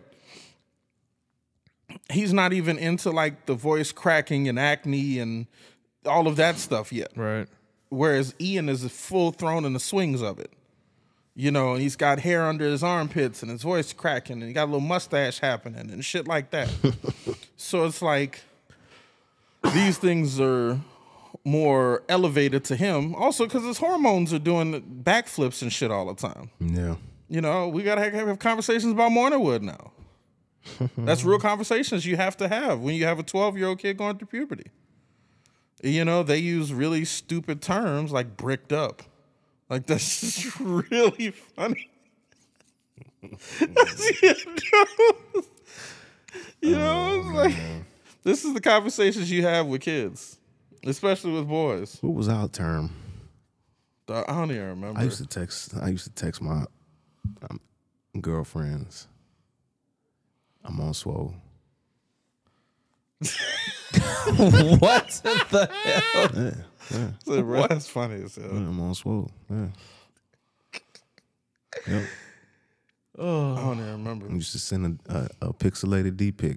he's not even into, like, the voice cracking and acne and all of that stuff yet. Right. Whereas Ian is full thrown in the swings of it. You know, and he's got hair under his armpits and his voice cracking and he got a little mustache happening and shit like that. So it's like these things are more elevated to him. Also, because his hormones are doing backflips and shit all the time. Yeah. You know, we got to have, have conversations about Morningwood now. That's real conversations you have to have when you have a twelve-year-old kid going through puberty. You know, they use really stupid terms like bricked up. Like, that's just really funny. You know, it's like, this is the conversations you have with kids, especially with boys. What was our term? I don't even remember. I used to text. I used to text my um, girlfriends. I'm on swole. What the hell? Yeah, yeah. So, bro, that's funny as hell. yeah, I'm on swole. Yeah. Yep. I don't even remember. I used to send a, a, a pixelated D pic.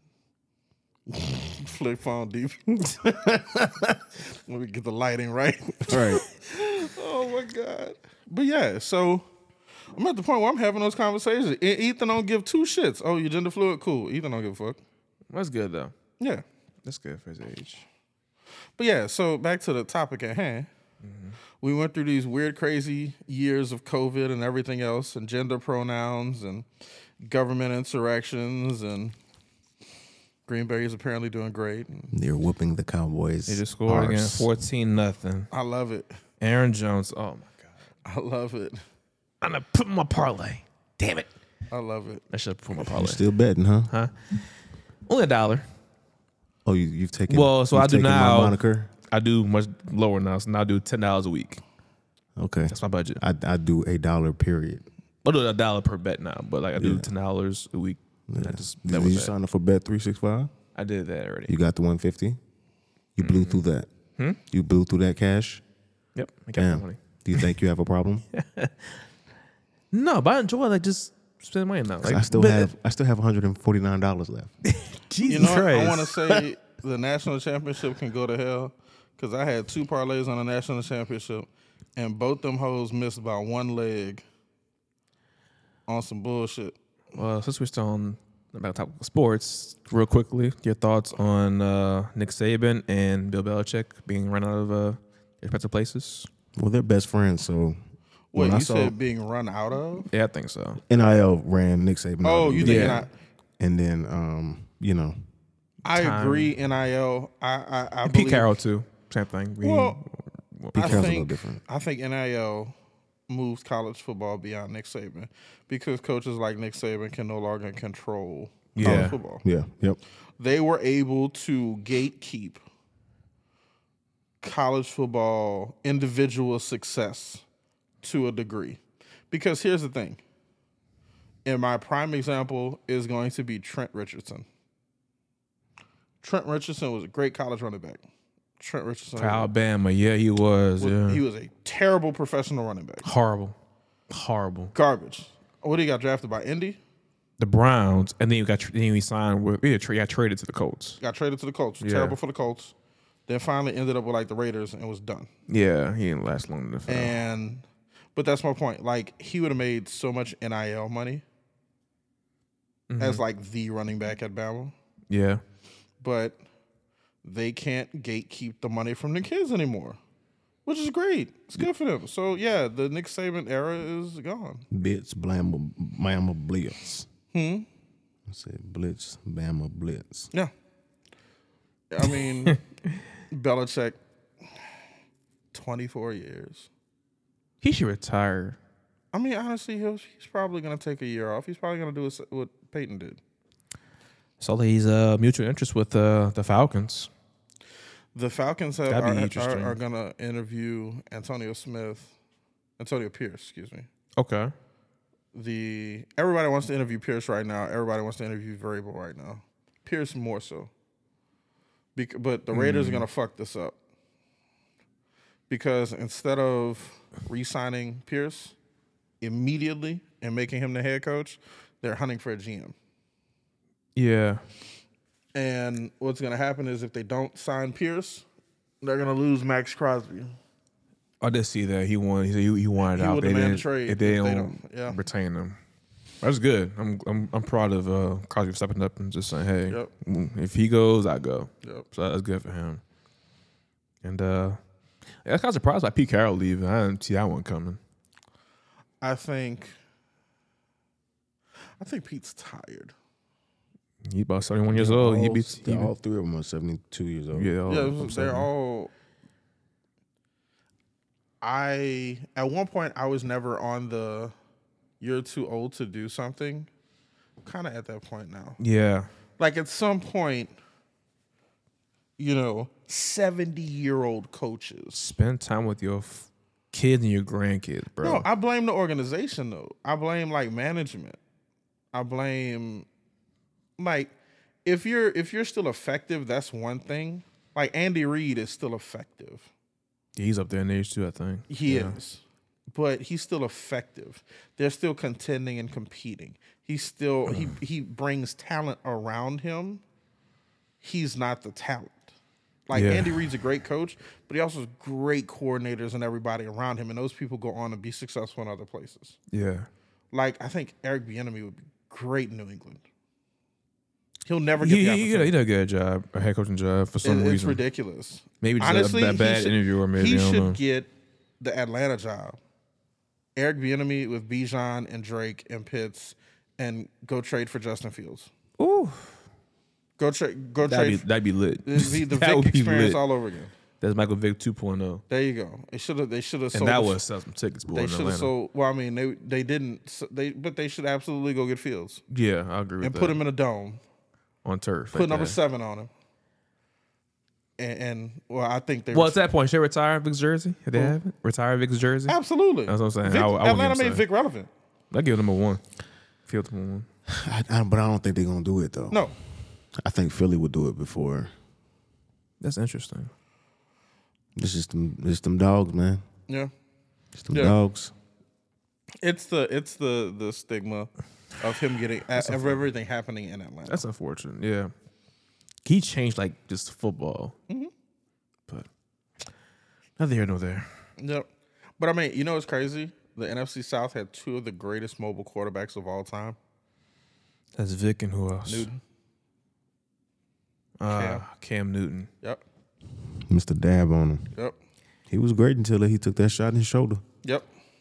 Flip phone deep. Let me get the lighting right. Right. Oh my God. But yeah, so I'm at the point where I'm having those conversations. E- Ethan don't give two shits. Oh, you gender fluid? Cool. Ethan don't give a fuck. That's good though. Yeah. That's good for his age. But yeah, so back to the topic at hand. We went through these weird, crazy years of COVID and everything else, and gender pronouns and government insurrections, and Green Bay is apparently doing great. They're whooping the Cowboys. They just scored again, arse. fourteen nothing. I love it. Aaron Jones. Oh my god. I love it. I'm gonna put my parlay. Damn it. I love it. I should have put my You parlay. still betting, huh? Huh? Only a dollar. Oh, you, you've taken. Well, so you've I do taken my now. moniker. I do much lower now. So now I do ten dollars a week. Okay. That's my budget. I I do a dollar period. I do a dollar per bet now, but like I do ten dollars a week. And I just that Did was you that. sign up for Bet three sixty-five? I did that already. You got the one fifty. You blew through that. Hmm? You blew through that cash. Yep. I got that Damn. money. Do you think you have a problem? No, but I enjoy like just spending money now. Like I still but- have I still have one hundred forty-nine dollars left. Jesus You know, Christ. I want to say the national championship can go to hell because I had two parlays on the national championship, and both them hoes missed by one leg. on some bullshit. Well, since we're still on about to talk about sports, real quickly, your thoughts on uh, Nick Saban and Bill Belichick being run out of uh, respective places? Well, they're best friends, so Wait, when I you saw said being run out of? Yeah, I think so. N I L ran Nick Saban. out Oh, of you the think league. Yeah. not? And then, um, you know, I Time. agree. N I L. I I, I And Pete believe, Carroll too. Same thing. We, Well, Pete I Carroll's a little think different. I think N I L moves college football beyond Nick Saban because coaches like Nick Saban can no longer control Yeah. college football. Yeah, yep. They were able to gatekeep college football individual success to a degree. Because here's the thing. And my prime example is going to be Trent Richardson. Trent Richardson was a great college running back. Trent Richardson. For Alabama, yeah, he was. was, Yeah. He was a terrible professional running back. horrible. Horrible. Garbage. What he got drafted by Indy? The Browns, and then you got then he signed with yeah, tra- got traded to the Colts. Got traded to the Colts. Yeah. Terrible for the Colts. Then finally ended up with like the Raiders and was done. Yeah, he didn't last long in the N F L. And but that's my point. Like he would have made so much N I L money as like the running back at Bama, Yeah. but they can't gatekeep the money from the kids anymore, which is great. It's good for them. So yeah, the Nick Saban era is gone. Blitz, Bama, Bama Blitz. Hmm. I said Blitz, Bama Blitz. Yeah. I mean, Belichick, twenty-four years. He should retire. I mean, honestly, he'll, he's probably going to take a year off. He's probably going to do what Peyton did. So he's uh, mutual interest with uh, the Falcons. The Falcons have, That'd be are, interesting. are, are going to interview Antonio Smith, Antonio Pierce, excuse me. Okay. The everybody wants to interview Pierce right now. Everybody wants to interview Vrabel right now. Pierce more so. Bec- but the Raiders Mm. are going to fuck this up. Because instead of re-signing Pierce immediately and making him the head coach, they're hunting for a G M. Yeah. And what's going to happen is if they don't sign Pierce, they're going to lose Max Crosby. I did see that he wanted. He said he, he wanted He out. would They demand didn't. a trade If they if they don't, don't- yeah. retain him, that's good. I'm I'm I'm proud of uh, Crosby for stepping up and just saying, hey, Yep. mm, if he goes, I go. Yep. So that's good for him. And uh, yeah, I was kind of surprised by Pete Carroll leaving. I didn't see that one coming. I think I think Pete's tired. He about seventy-one years old. He all, be he all be, three of them are seventy-two years old. yeah. all- yeah, I'm they're saying. all. I at one point I was never on the "you're too old to do something." Kind of at that point now. Yeah. Like at some point, you know, seventy-year-old coaches. Spend time with your f- kids and your grandkids, bro. No, I blame the organization though. I blame like management. I blame like if you're if you're still effective, that's one thing. Like Andy Reid is still effective. He's up there in age too, I think. He Yeah. is. But he's still effective. They're still contending and competing. He's still he he brings talent around him. He's not the talent. Like Yeah. Andy Reid's a great coach, but he also has great coordinators and everybody around him, and those people go on to be successful in other places. Yeah. Like I think Eric Bieniemy would be great in New England. He'll never get He, the he, he, did, opportunity. he did a good job, a head coaching job for some It- it's reason. ridiculous. Maybe just Honestly, a, a he bad should- interviewer. Maybe he I don't should know. get the Atlanta job. Eric Bieniemy with Bijan and Drake and Pitts, and go trade for Justin Fields. Ooh, Go trade. Go that'd be trade. that'd be lit. It'd be the That Vic would be experience lit. all over again. That's Michael Vick two point oh, There you go. They should have. They should have. and that was sell some tickets, boy. They In should have Atlanta. sold. Well, I mean, they they didn't. s- They but they should absolutely go get Fields Yeah, I agree with and that. put him in a dome. on turf. Put like number that. seven on him. And, and well, I think they. Well, were- at that point, should they retire Vic's jersey? If they Who? have it, retire Vic's jersey. absolutely. That's what I'm saying. Vic, I would- I would Atlanta give him made some. Vic relevant. I give them a one. Field number one. I, I, but I don't think they're gonna do it though. No, I think Philly would do it before. That's interesting. It's just them, it's them dogs, man. yeah. It's them Yeah. dogs. It's the it's the the stigma of him getting of everything happening in Atlanta. That's unfortunate. Yeah, he changed like just football, Mm-hmm. but neither here nor there. Yep. But I mean, you know what's crazy? the N F C South had two of the greatest mobile quarterbacks of all time. That's Vic and who else? Newton. Uh, Cam. Cam Newton. Yep. Mister Dab on him. Yep. He was great until he took that shot in his shoulder. Yep.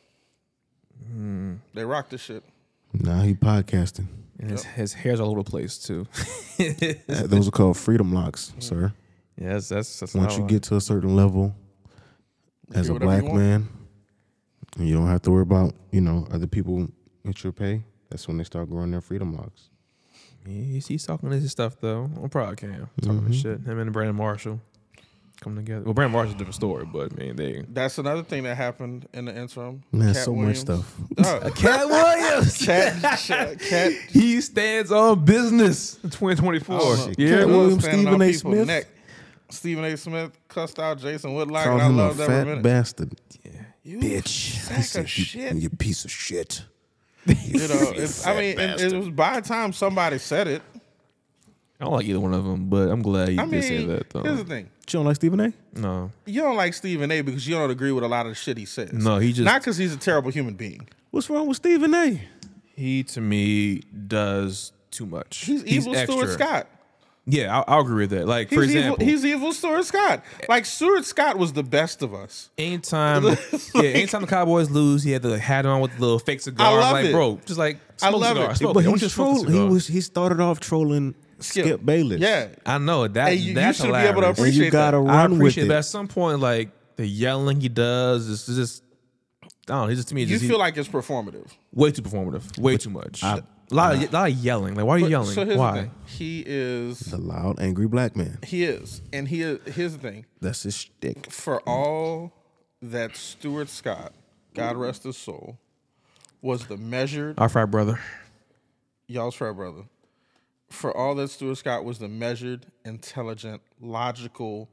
They rocked this shit. Now he podcasting. And his, his hair's all over the place too. Uh, Those are called freedom locks, sir. Yeah, that's that's, that's Once how you I- get to a certain level as do a whatever black you want. man, and you don't have to worry about, you know, other people at your pay, that's when they start growing their freedom locks. He's, he's talking his stuff though. I'm proud of Cam. Talking Mm-hmm. his shit. Him and Brandon Marshall coming together. Well, Brandon Marshall's a different story, but I mean they. That's another thing that happened in the interim. Man, Cat so Williams. much stuff. Oh, Cat Williams. Cat, Cat, He stands on business in twenty twenty-four. Oh, shit. Yeah, Cat Cat Williams, standing Stephen on A. people's Smith. neck. Stephen A. Smith cussed out Jason Woodlock, Called and I him a loved every fat minute. bastard. You bitch. sack of shit. You piece of shit. You know, it's, I mean, it, it was by the time somebody said it. I don't like either one of them, but I'm glad you I did say mean, that though. here's the thing. You don't like Stephen A? No, You don't like Stephen A. because you don't agree with a lot of the shit he says. No, he just- not because he's a terrible human being. What's wrong with Stephen A? he to me does too much. He's, evil Stuart Scott. Yeah, I'll, I'll agree with that. Like He's for example, evil, he's evil Stuart Scott. Like Stuart Scott was the best of us. anytime, yeah, anytime the Cowboys lose, he had the hat on with the little fake cigar. I love I'm like, it. bro, just like I smoke love a cigar. it. Smoke But it. I he, want you to smoke a troll, he cigar. was he started off trolling Skip, Bayless. Yeah. I know that. Hey, you- you that's should be able to hilarious. appreciate and you gotta that. I run with appreciate it. it. But at some point, like the yelling he does is just, I don't know. He's just to me, You just feel he- like it's performative. way too performative, way too much. a lot of lot of yelling. Like, why are you But- yelling? So here's the Why? thing. He is. The loud, angry black man. He is. And he is, here's the thing. That's his shtick. For all that Stuart Scott, God rest his soul, was the measured, Our frat brother. y'all's frat brother. For all that Stuart Scott was the measured, intelligent, logical,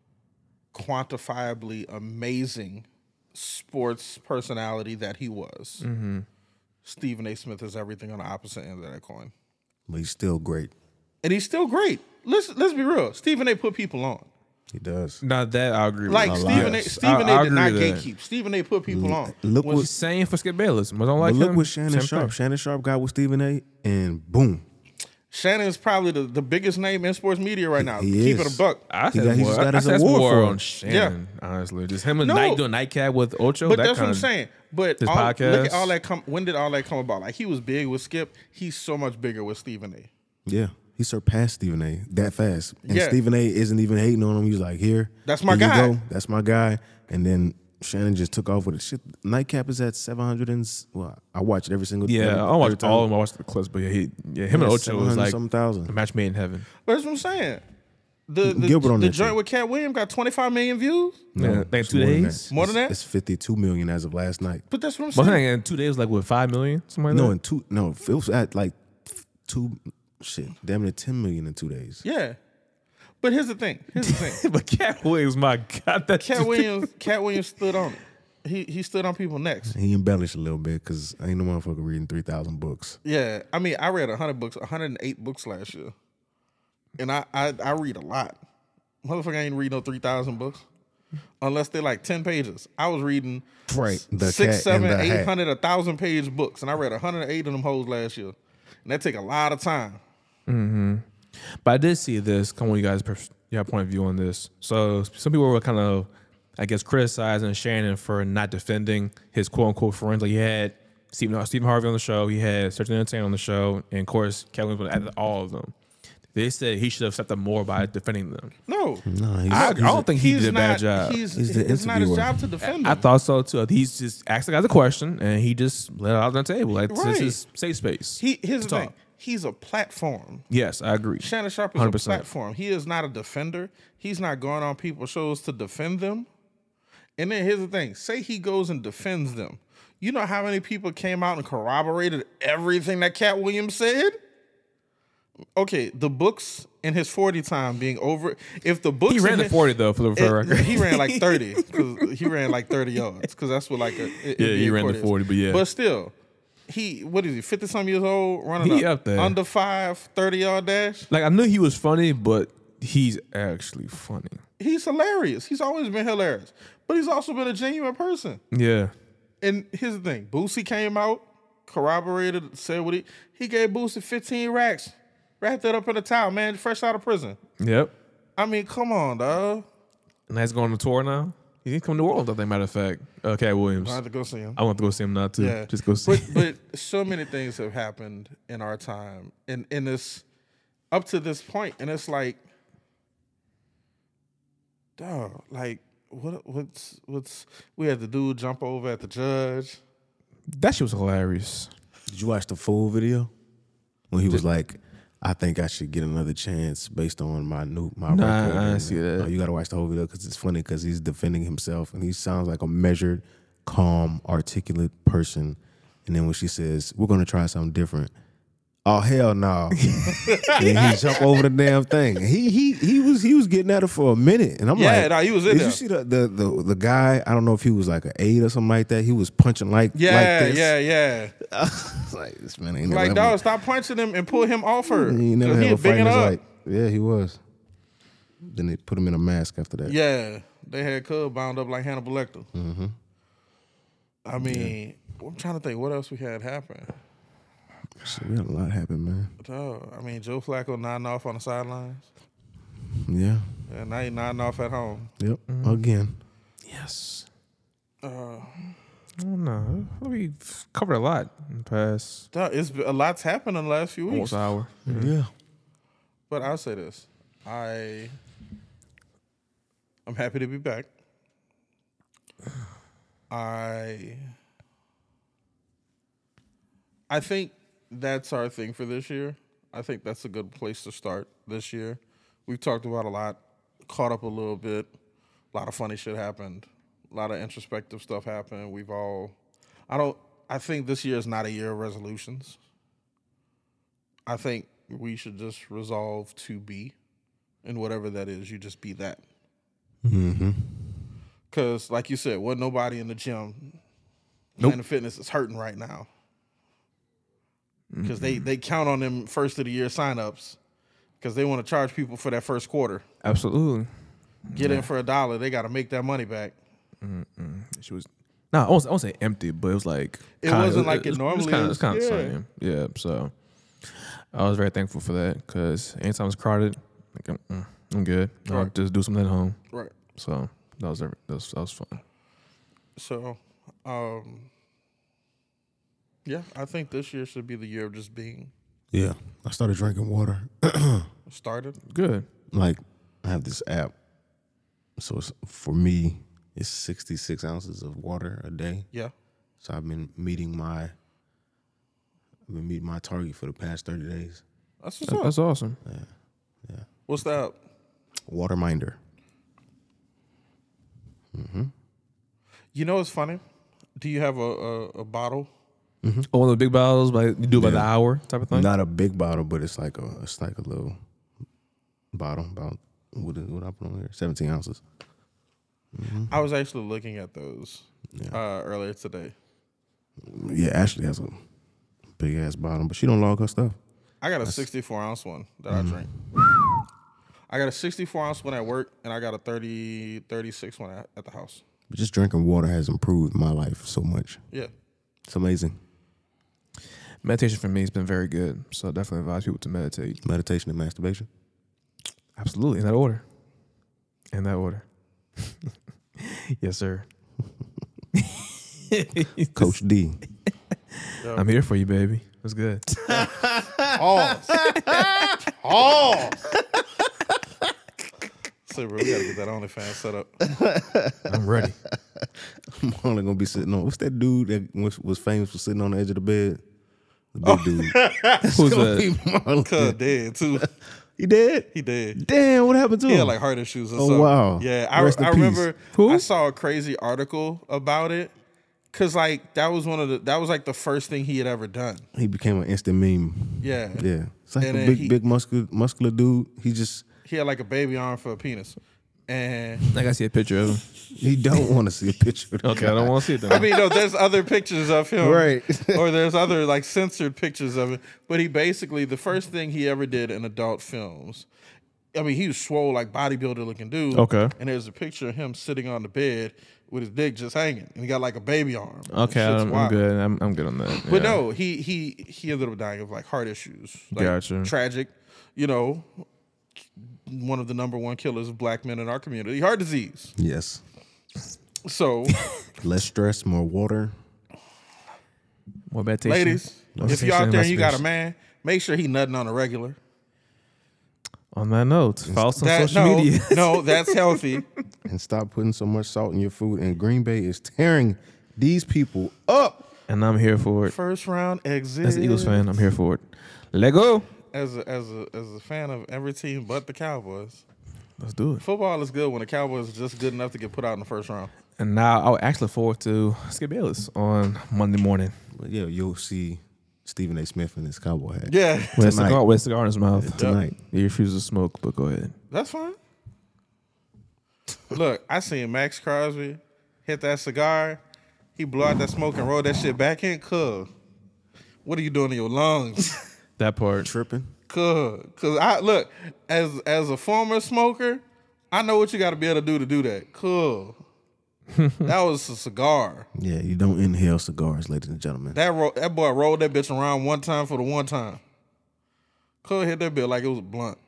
quantifiably amazing sports personality that he was, Mm-hmm. Stephen A. Smith is everything on the opposite end of that coin. But he's still great. And he's still great. Let's let's be real. Stephen A. put people on. He does. Not that I agree. Like with. Stephen A. Yes. Stephen I- I A. did not agree with that. gatekeep. Stephen A. put people on. Look When- what, Same for Skip Bayless. I don't like but look him. what Shannon Same Sharp. thing. Shannon Sharp got with Stephen A. and boom. Shannon is probably the, the biggest name in sports media right now. He Keep is. it a buck. I He said got- he more. just got I his said award more for on him. Shannon. Honestly, just him and No. Night doing nightcap with Ocho. But that that's what I'm kinda- saying. But his all, look podcast. at all that come. When did all that come about? Like he was big with Skip. He's so much bigger with Stephen A. Yeah. He surpassed Stephen A. that fast. And Yeah. Stephen A. isn't even hating on him. He's like, here. That's my here you guy. go. That's my guy. And then Shannon just took off with it. Shit, Nightcap is at seven hundred and, s- well, I watch it every single Yeah, every- I every watched time. all of them. I watched the clips, but yeah, he, yeah, him and Yeah, Ocho was like something thousand. a match made in heaven. But that's what I'm saying. The the, Gilbert on the that joint shit. with Cat Williams got twenty-five million views. No, No, like it's two more than days. that. More than It's- that? It's fifty-two million as of last night. But that's what I'm But I'm saying. saying in two days, like with five million, something like No, that. in two, no, it was at like two, shit, damn near ten million in two days. Yeah. But here's the thing. Here's the thing. but Cat Williams, my God, that Cat Williams. Cat Williams stood on it. He he stood on people's necks. He embellished a little bit because ain't no motherfucker reading three thousand books. Yeah. I mean, I read one hundred books, one hundred eight books last year, and I I, I read a lot. Motherfucker ain't read no three thousand books unless they're like ten pages. I was reading Right. The six, cat seven, and the eight hat. hundred, a thousand page books, and I read one hundred eight of them hoes last year, and that take a lot of time. But I did see this. Come on, you guys, perf- your point of view on this. So some people were kind of, I guess, criticizing Shannon for not defending his quote unquote friends. Like he had Stephen, Stephen Harvey on the show, he had Search and Entertain on the show, and of course, Kevin was at all of them. They said he should have stepped up more by defending them. No, No, he's, I, I he's don't a- think he he's did a not. bad job. He's, He's the it's not his interviewer. job to defend I them. thought so too. He's just asked the guys a question, and he just let it out on the table. Like this Right. is safe space. He here's the to thing. talk. He's a platform. Yes, I agree. Shannon Sharp is one hundred a percent. platform. He is not a defender. He's not going on people's shows to defend them. And then here's the thing. Say he goes and defends them. You know how many people came out and corroborated everything that Cat Williams said? Okay, the books in his forty time being over. If the books He ran in the his- forty though, for the, for the it- record. he ran like thirty. 'Cause he ran like thirty yards because that's what like a it- Yeah, N B A he ran the court is. forty, but yeah. But still, he what is he? Fifty some years old, running He a up there. under five thirty yard dash. Like I knew he was funny, but he's actually funny. He's hilarious. He's always been hilarious, but he's also been a genuine person. Yeah. and here's the thing: Boosie came out, corroborated, said what he he gave Boosie fifteen racks, wrapped that up in a towel, man, fresh out of prison. Yep. I mean, come on, dog. And he's going on tour now. He's coming to New Orleans, I think, matter of fact. Uh, Cat Williams. I have to go see him. I want to go see him now, too. Yeah, Just go see him. But, but so many things have happened in our time, and in this, up to this point, and it's like, dog, like what? What's what's? We had the dude jump over at the judge. That shit was hilarious. Did you watch the full video when he was like, "I think I should get another chance based on my new my Nah, record"? I didn't see that. Oh, you got to watch the whole video because it's funny because he's defending himself and he sounds like a measured, calm, articulate person. And then when she says, "We're gonna try something different," oh hell no! And he jumped over the damn thing. He he he was he was getting at her for a minute, and I'm Yeah, like, nah, he was in did there. you see the, the the the guy? I don't know if he was like an aide or something like that. He was punching like Yeah, like this. yeah, yeah. It's like this man ain't Like, never dog, ever- stop punching him and pull him off her. He never 'Cause had he a had fight in bigging his up. life. Yeah, he was. Then they put him in a mask after that. Yeah, they had Cub bound up like Hannibal Lecter. Mm-hmm. I mean, I'm trying to think what else we had happen. Shit, we had a lot happen, man. Dog, I mean, Joe Flacco nodding off on the sidelines, Yeah. and now he nodding off at home. Yep. Again. Yes. Uh, I don't know. We've covered a lot in the past dog, it's a lot's happened in the last few weeks. almost hour. Yeah. But I'll say this: I, I'm happy to be back. I, I think that's our thing for this year. I think that's a good place to start this year. We've talked about a lot, caught up a little bit. A lot of funny shit happened. A lot of introspective stuff happened. We've all, I don't, I think this year is not a year of resolutions. I think we should just resolve to be, and whatever that is, you just be that. Mm-hmm. Because, like you said, wasn't nobody in the gym. Nope. Planet Fitness is hurting right now. Because they, they count on them first of the year signups because they want to charge people for that first quarter. Absolutely. Get in for a dollar, they got to make that money back. She was. No, I won't, I won't say empty, but it was like It kinda- wasn't like it normally It is. was kind of Yeah. the same. Yeah. So I was very thankful for that because anytime it's crowded, like, I'm, mm, I'm good. I'll Right. just do something at home. Right. So that was every- that was, that was fun. So, um, yeah, I think this year should be the year of just being Yeah. I started drinking water. started. Good. Like, I have this app. So it's, for me, it's sixty-six ounces of water a day. Yeah. So I've been meeting my I've been meeting my target for the past thirty days. That's what's That- up. that's awesome. Yeah. What's that? Waterminder. You know what's funny? Do you have a, a, a bottle? Oh, one of the big bottles, like you do by the Yeah. hour type of thing. Not a big bottle, but it's like a it's like a little bottle about what is, what I put on here? Seventeen ounces. I was actually looking at those Yeah. uh, earlier today. Yeah, Ashley has a big ass bottle, but she don't log her stuff. I got a sixty-four ounce one that I drink. I got a sixty-four ounce one at work, and I got a thirty, thirty-six one at, at the house. But just drinking water has improved my life so much. Yeah. It's amazing. Meditation for me has been very good, so I definitely advise people to meditate. Meditation and masturbation. Absolutely, in that order. In that order. Yes, sir. Coach D. I'm here for you, baby. That's good. Pause. Pause. So, bro, we gotta get that OnlyFans set up. I'm ready. I'm only gonna be sitting on. What's that dude that was, was famous for sitting on the edge of the bed? The big dude. Who's Gonna be that? Marlon. Cuz dead too. He dead? He did. Damn, what happened to He him? had like heart issues or Oh, something. wow. Yeah, I, Rest in I peace. remember Who? I saw a crazy article about it. Cause like that was one of the that was like the first thing he had ever done. He became an instant meme. Yeah. Yeah. It's like And a then big, he- big muscular, muscular dude. He just, He had like a baby arm for a penis. And I gotta see a picture of him. he don't want to see a picture of the Okay, I don't want to see it then. I mean, no, there's other pictures of him. Right. Or there's other like censored pictures of it. But he basically, the first thing he ever did in adult films, I mean, he was swole like bodybuilder looking dude. Okay. And there's a picture of him sitting on the bed with his dick just hanging, and he got like a baby arm. Okay, I'm, I'm good. I'm, I'm good on that. But yeah. no, he he he ended up dying of like heart issues. Like, Gotcha. Tragic, you know. One of the number one killers of black men in our community, heart disease. Yes. So, less stress, more water. More meditation. Ladies, More if you're out meditation, there less and you got a fish. man, make sure he nutting on a regular. On that note, follow us on That- social no, media. no, that's healthy. And stop putting so much salt in your food. And Green Bay is tearing these people up. And I'm here for it. First round exit. As an Eagles fan, I'm here for it. Let go. As a, as a as a fan of every team but the Cowboys, Let's do it. football is good when the Cowboys are just good enough to get put out in the first round. And now I'll actually look forward to Skip Bayless on Monday morning. But yeah, you'll see Stephen A. Smith in his cowboy hat. Yeah, With a Tonight. cigar, with a cigar in his mouth. Tonight. He refuses to smoke, but go ahead. that's fine. Look, I seen Max Crosby hit that cigar. He blew out that smoke and rolled that shit back in. Cuz, what are you doing to your lungs? That part. Tripping. Cuz, cause I look as as a former smoker, I know what you got to be able to do to do that. Cuz, that was a cigar. Yeah, you don't inhale cigars, ladies and gentlemen. That ro- that boy rolled that bitch around one time for the one time. Cuz hit that bit like it was a blunt.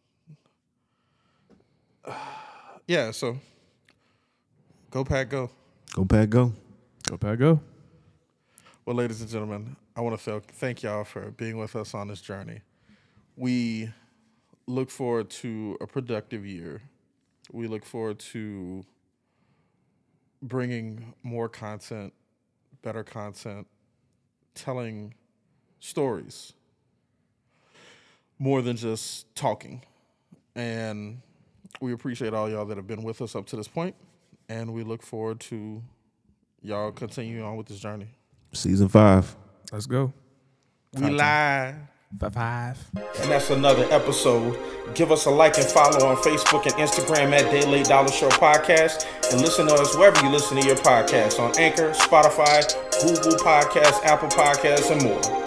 Yeah, so go Pack, go. Go Pack, go. Go Pack, go. Well, ladies and gentlemen, I want to thank y'all for being with us on this journey. We look forward to a productive year. We look forward to bringing more content, better content, telling stories more than just talking. And we appreciate all y'all that have been with us up to this point, and we look forward to y'all continuing on with this journey. Season five. Let's go. We live. Five five. And that's another episode. Give us a like and follow on Facebook and Instagram at Daily Dollar Show Podcast. And listen to us wherever you listen to your podcasts, on Anchor, Spotify, Google Podcasts, Apple Podcasts, and more.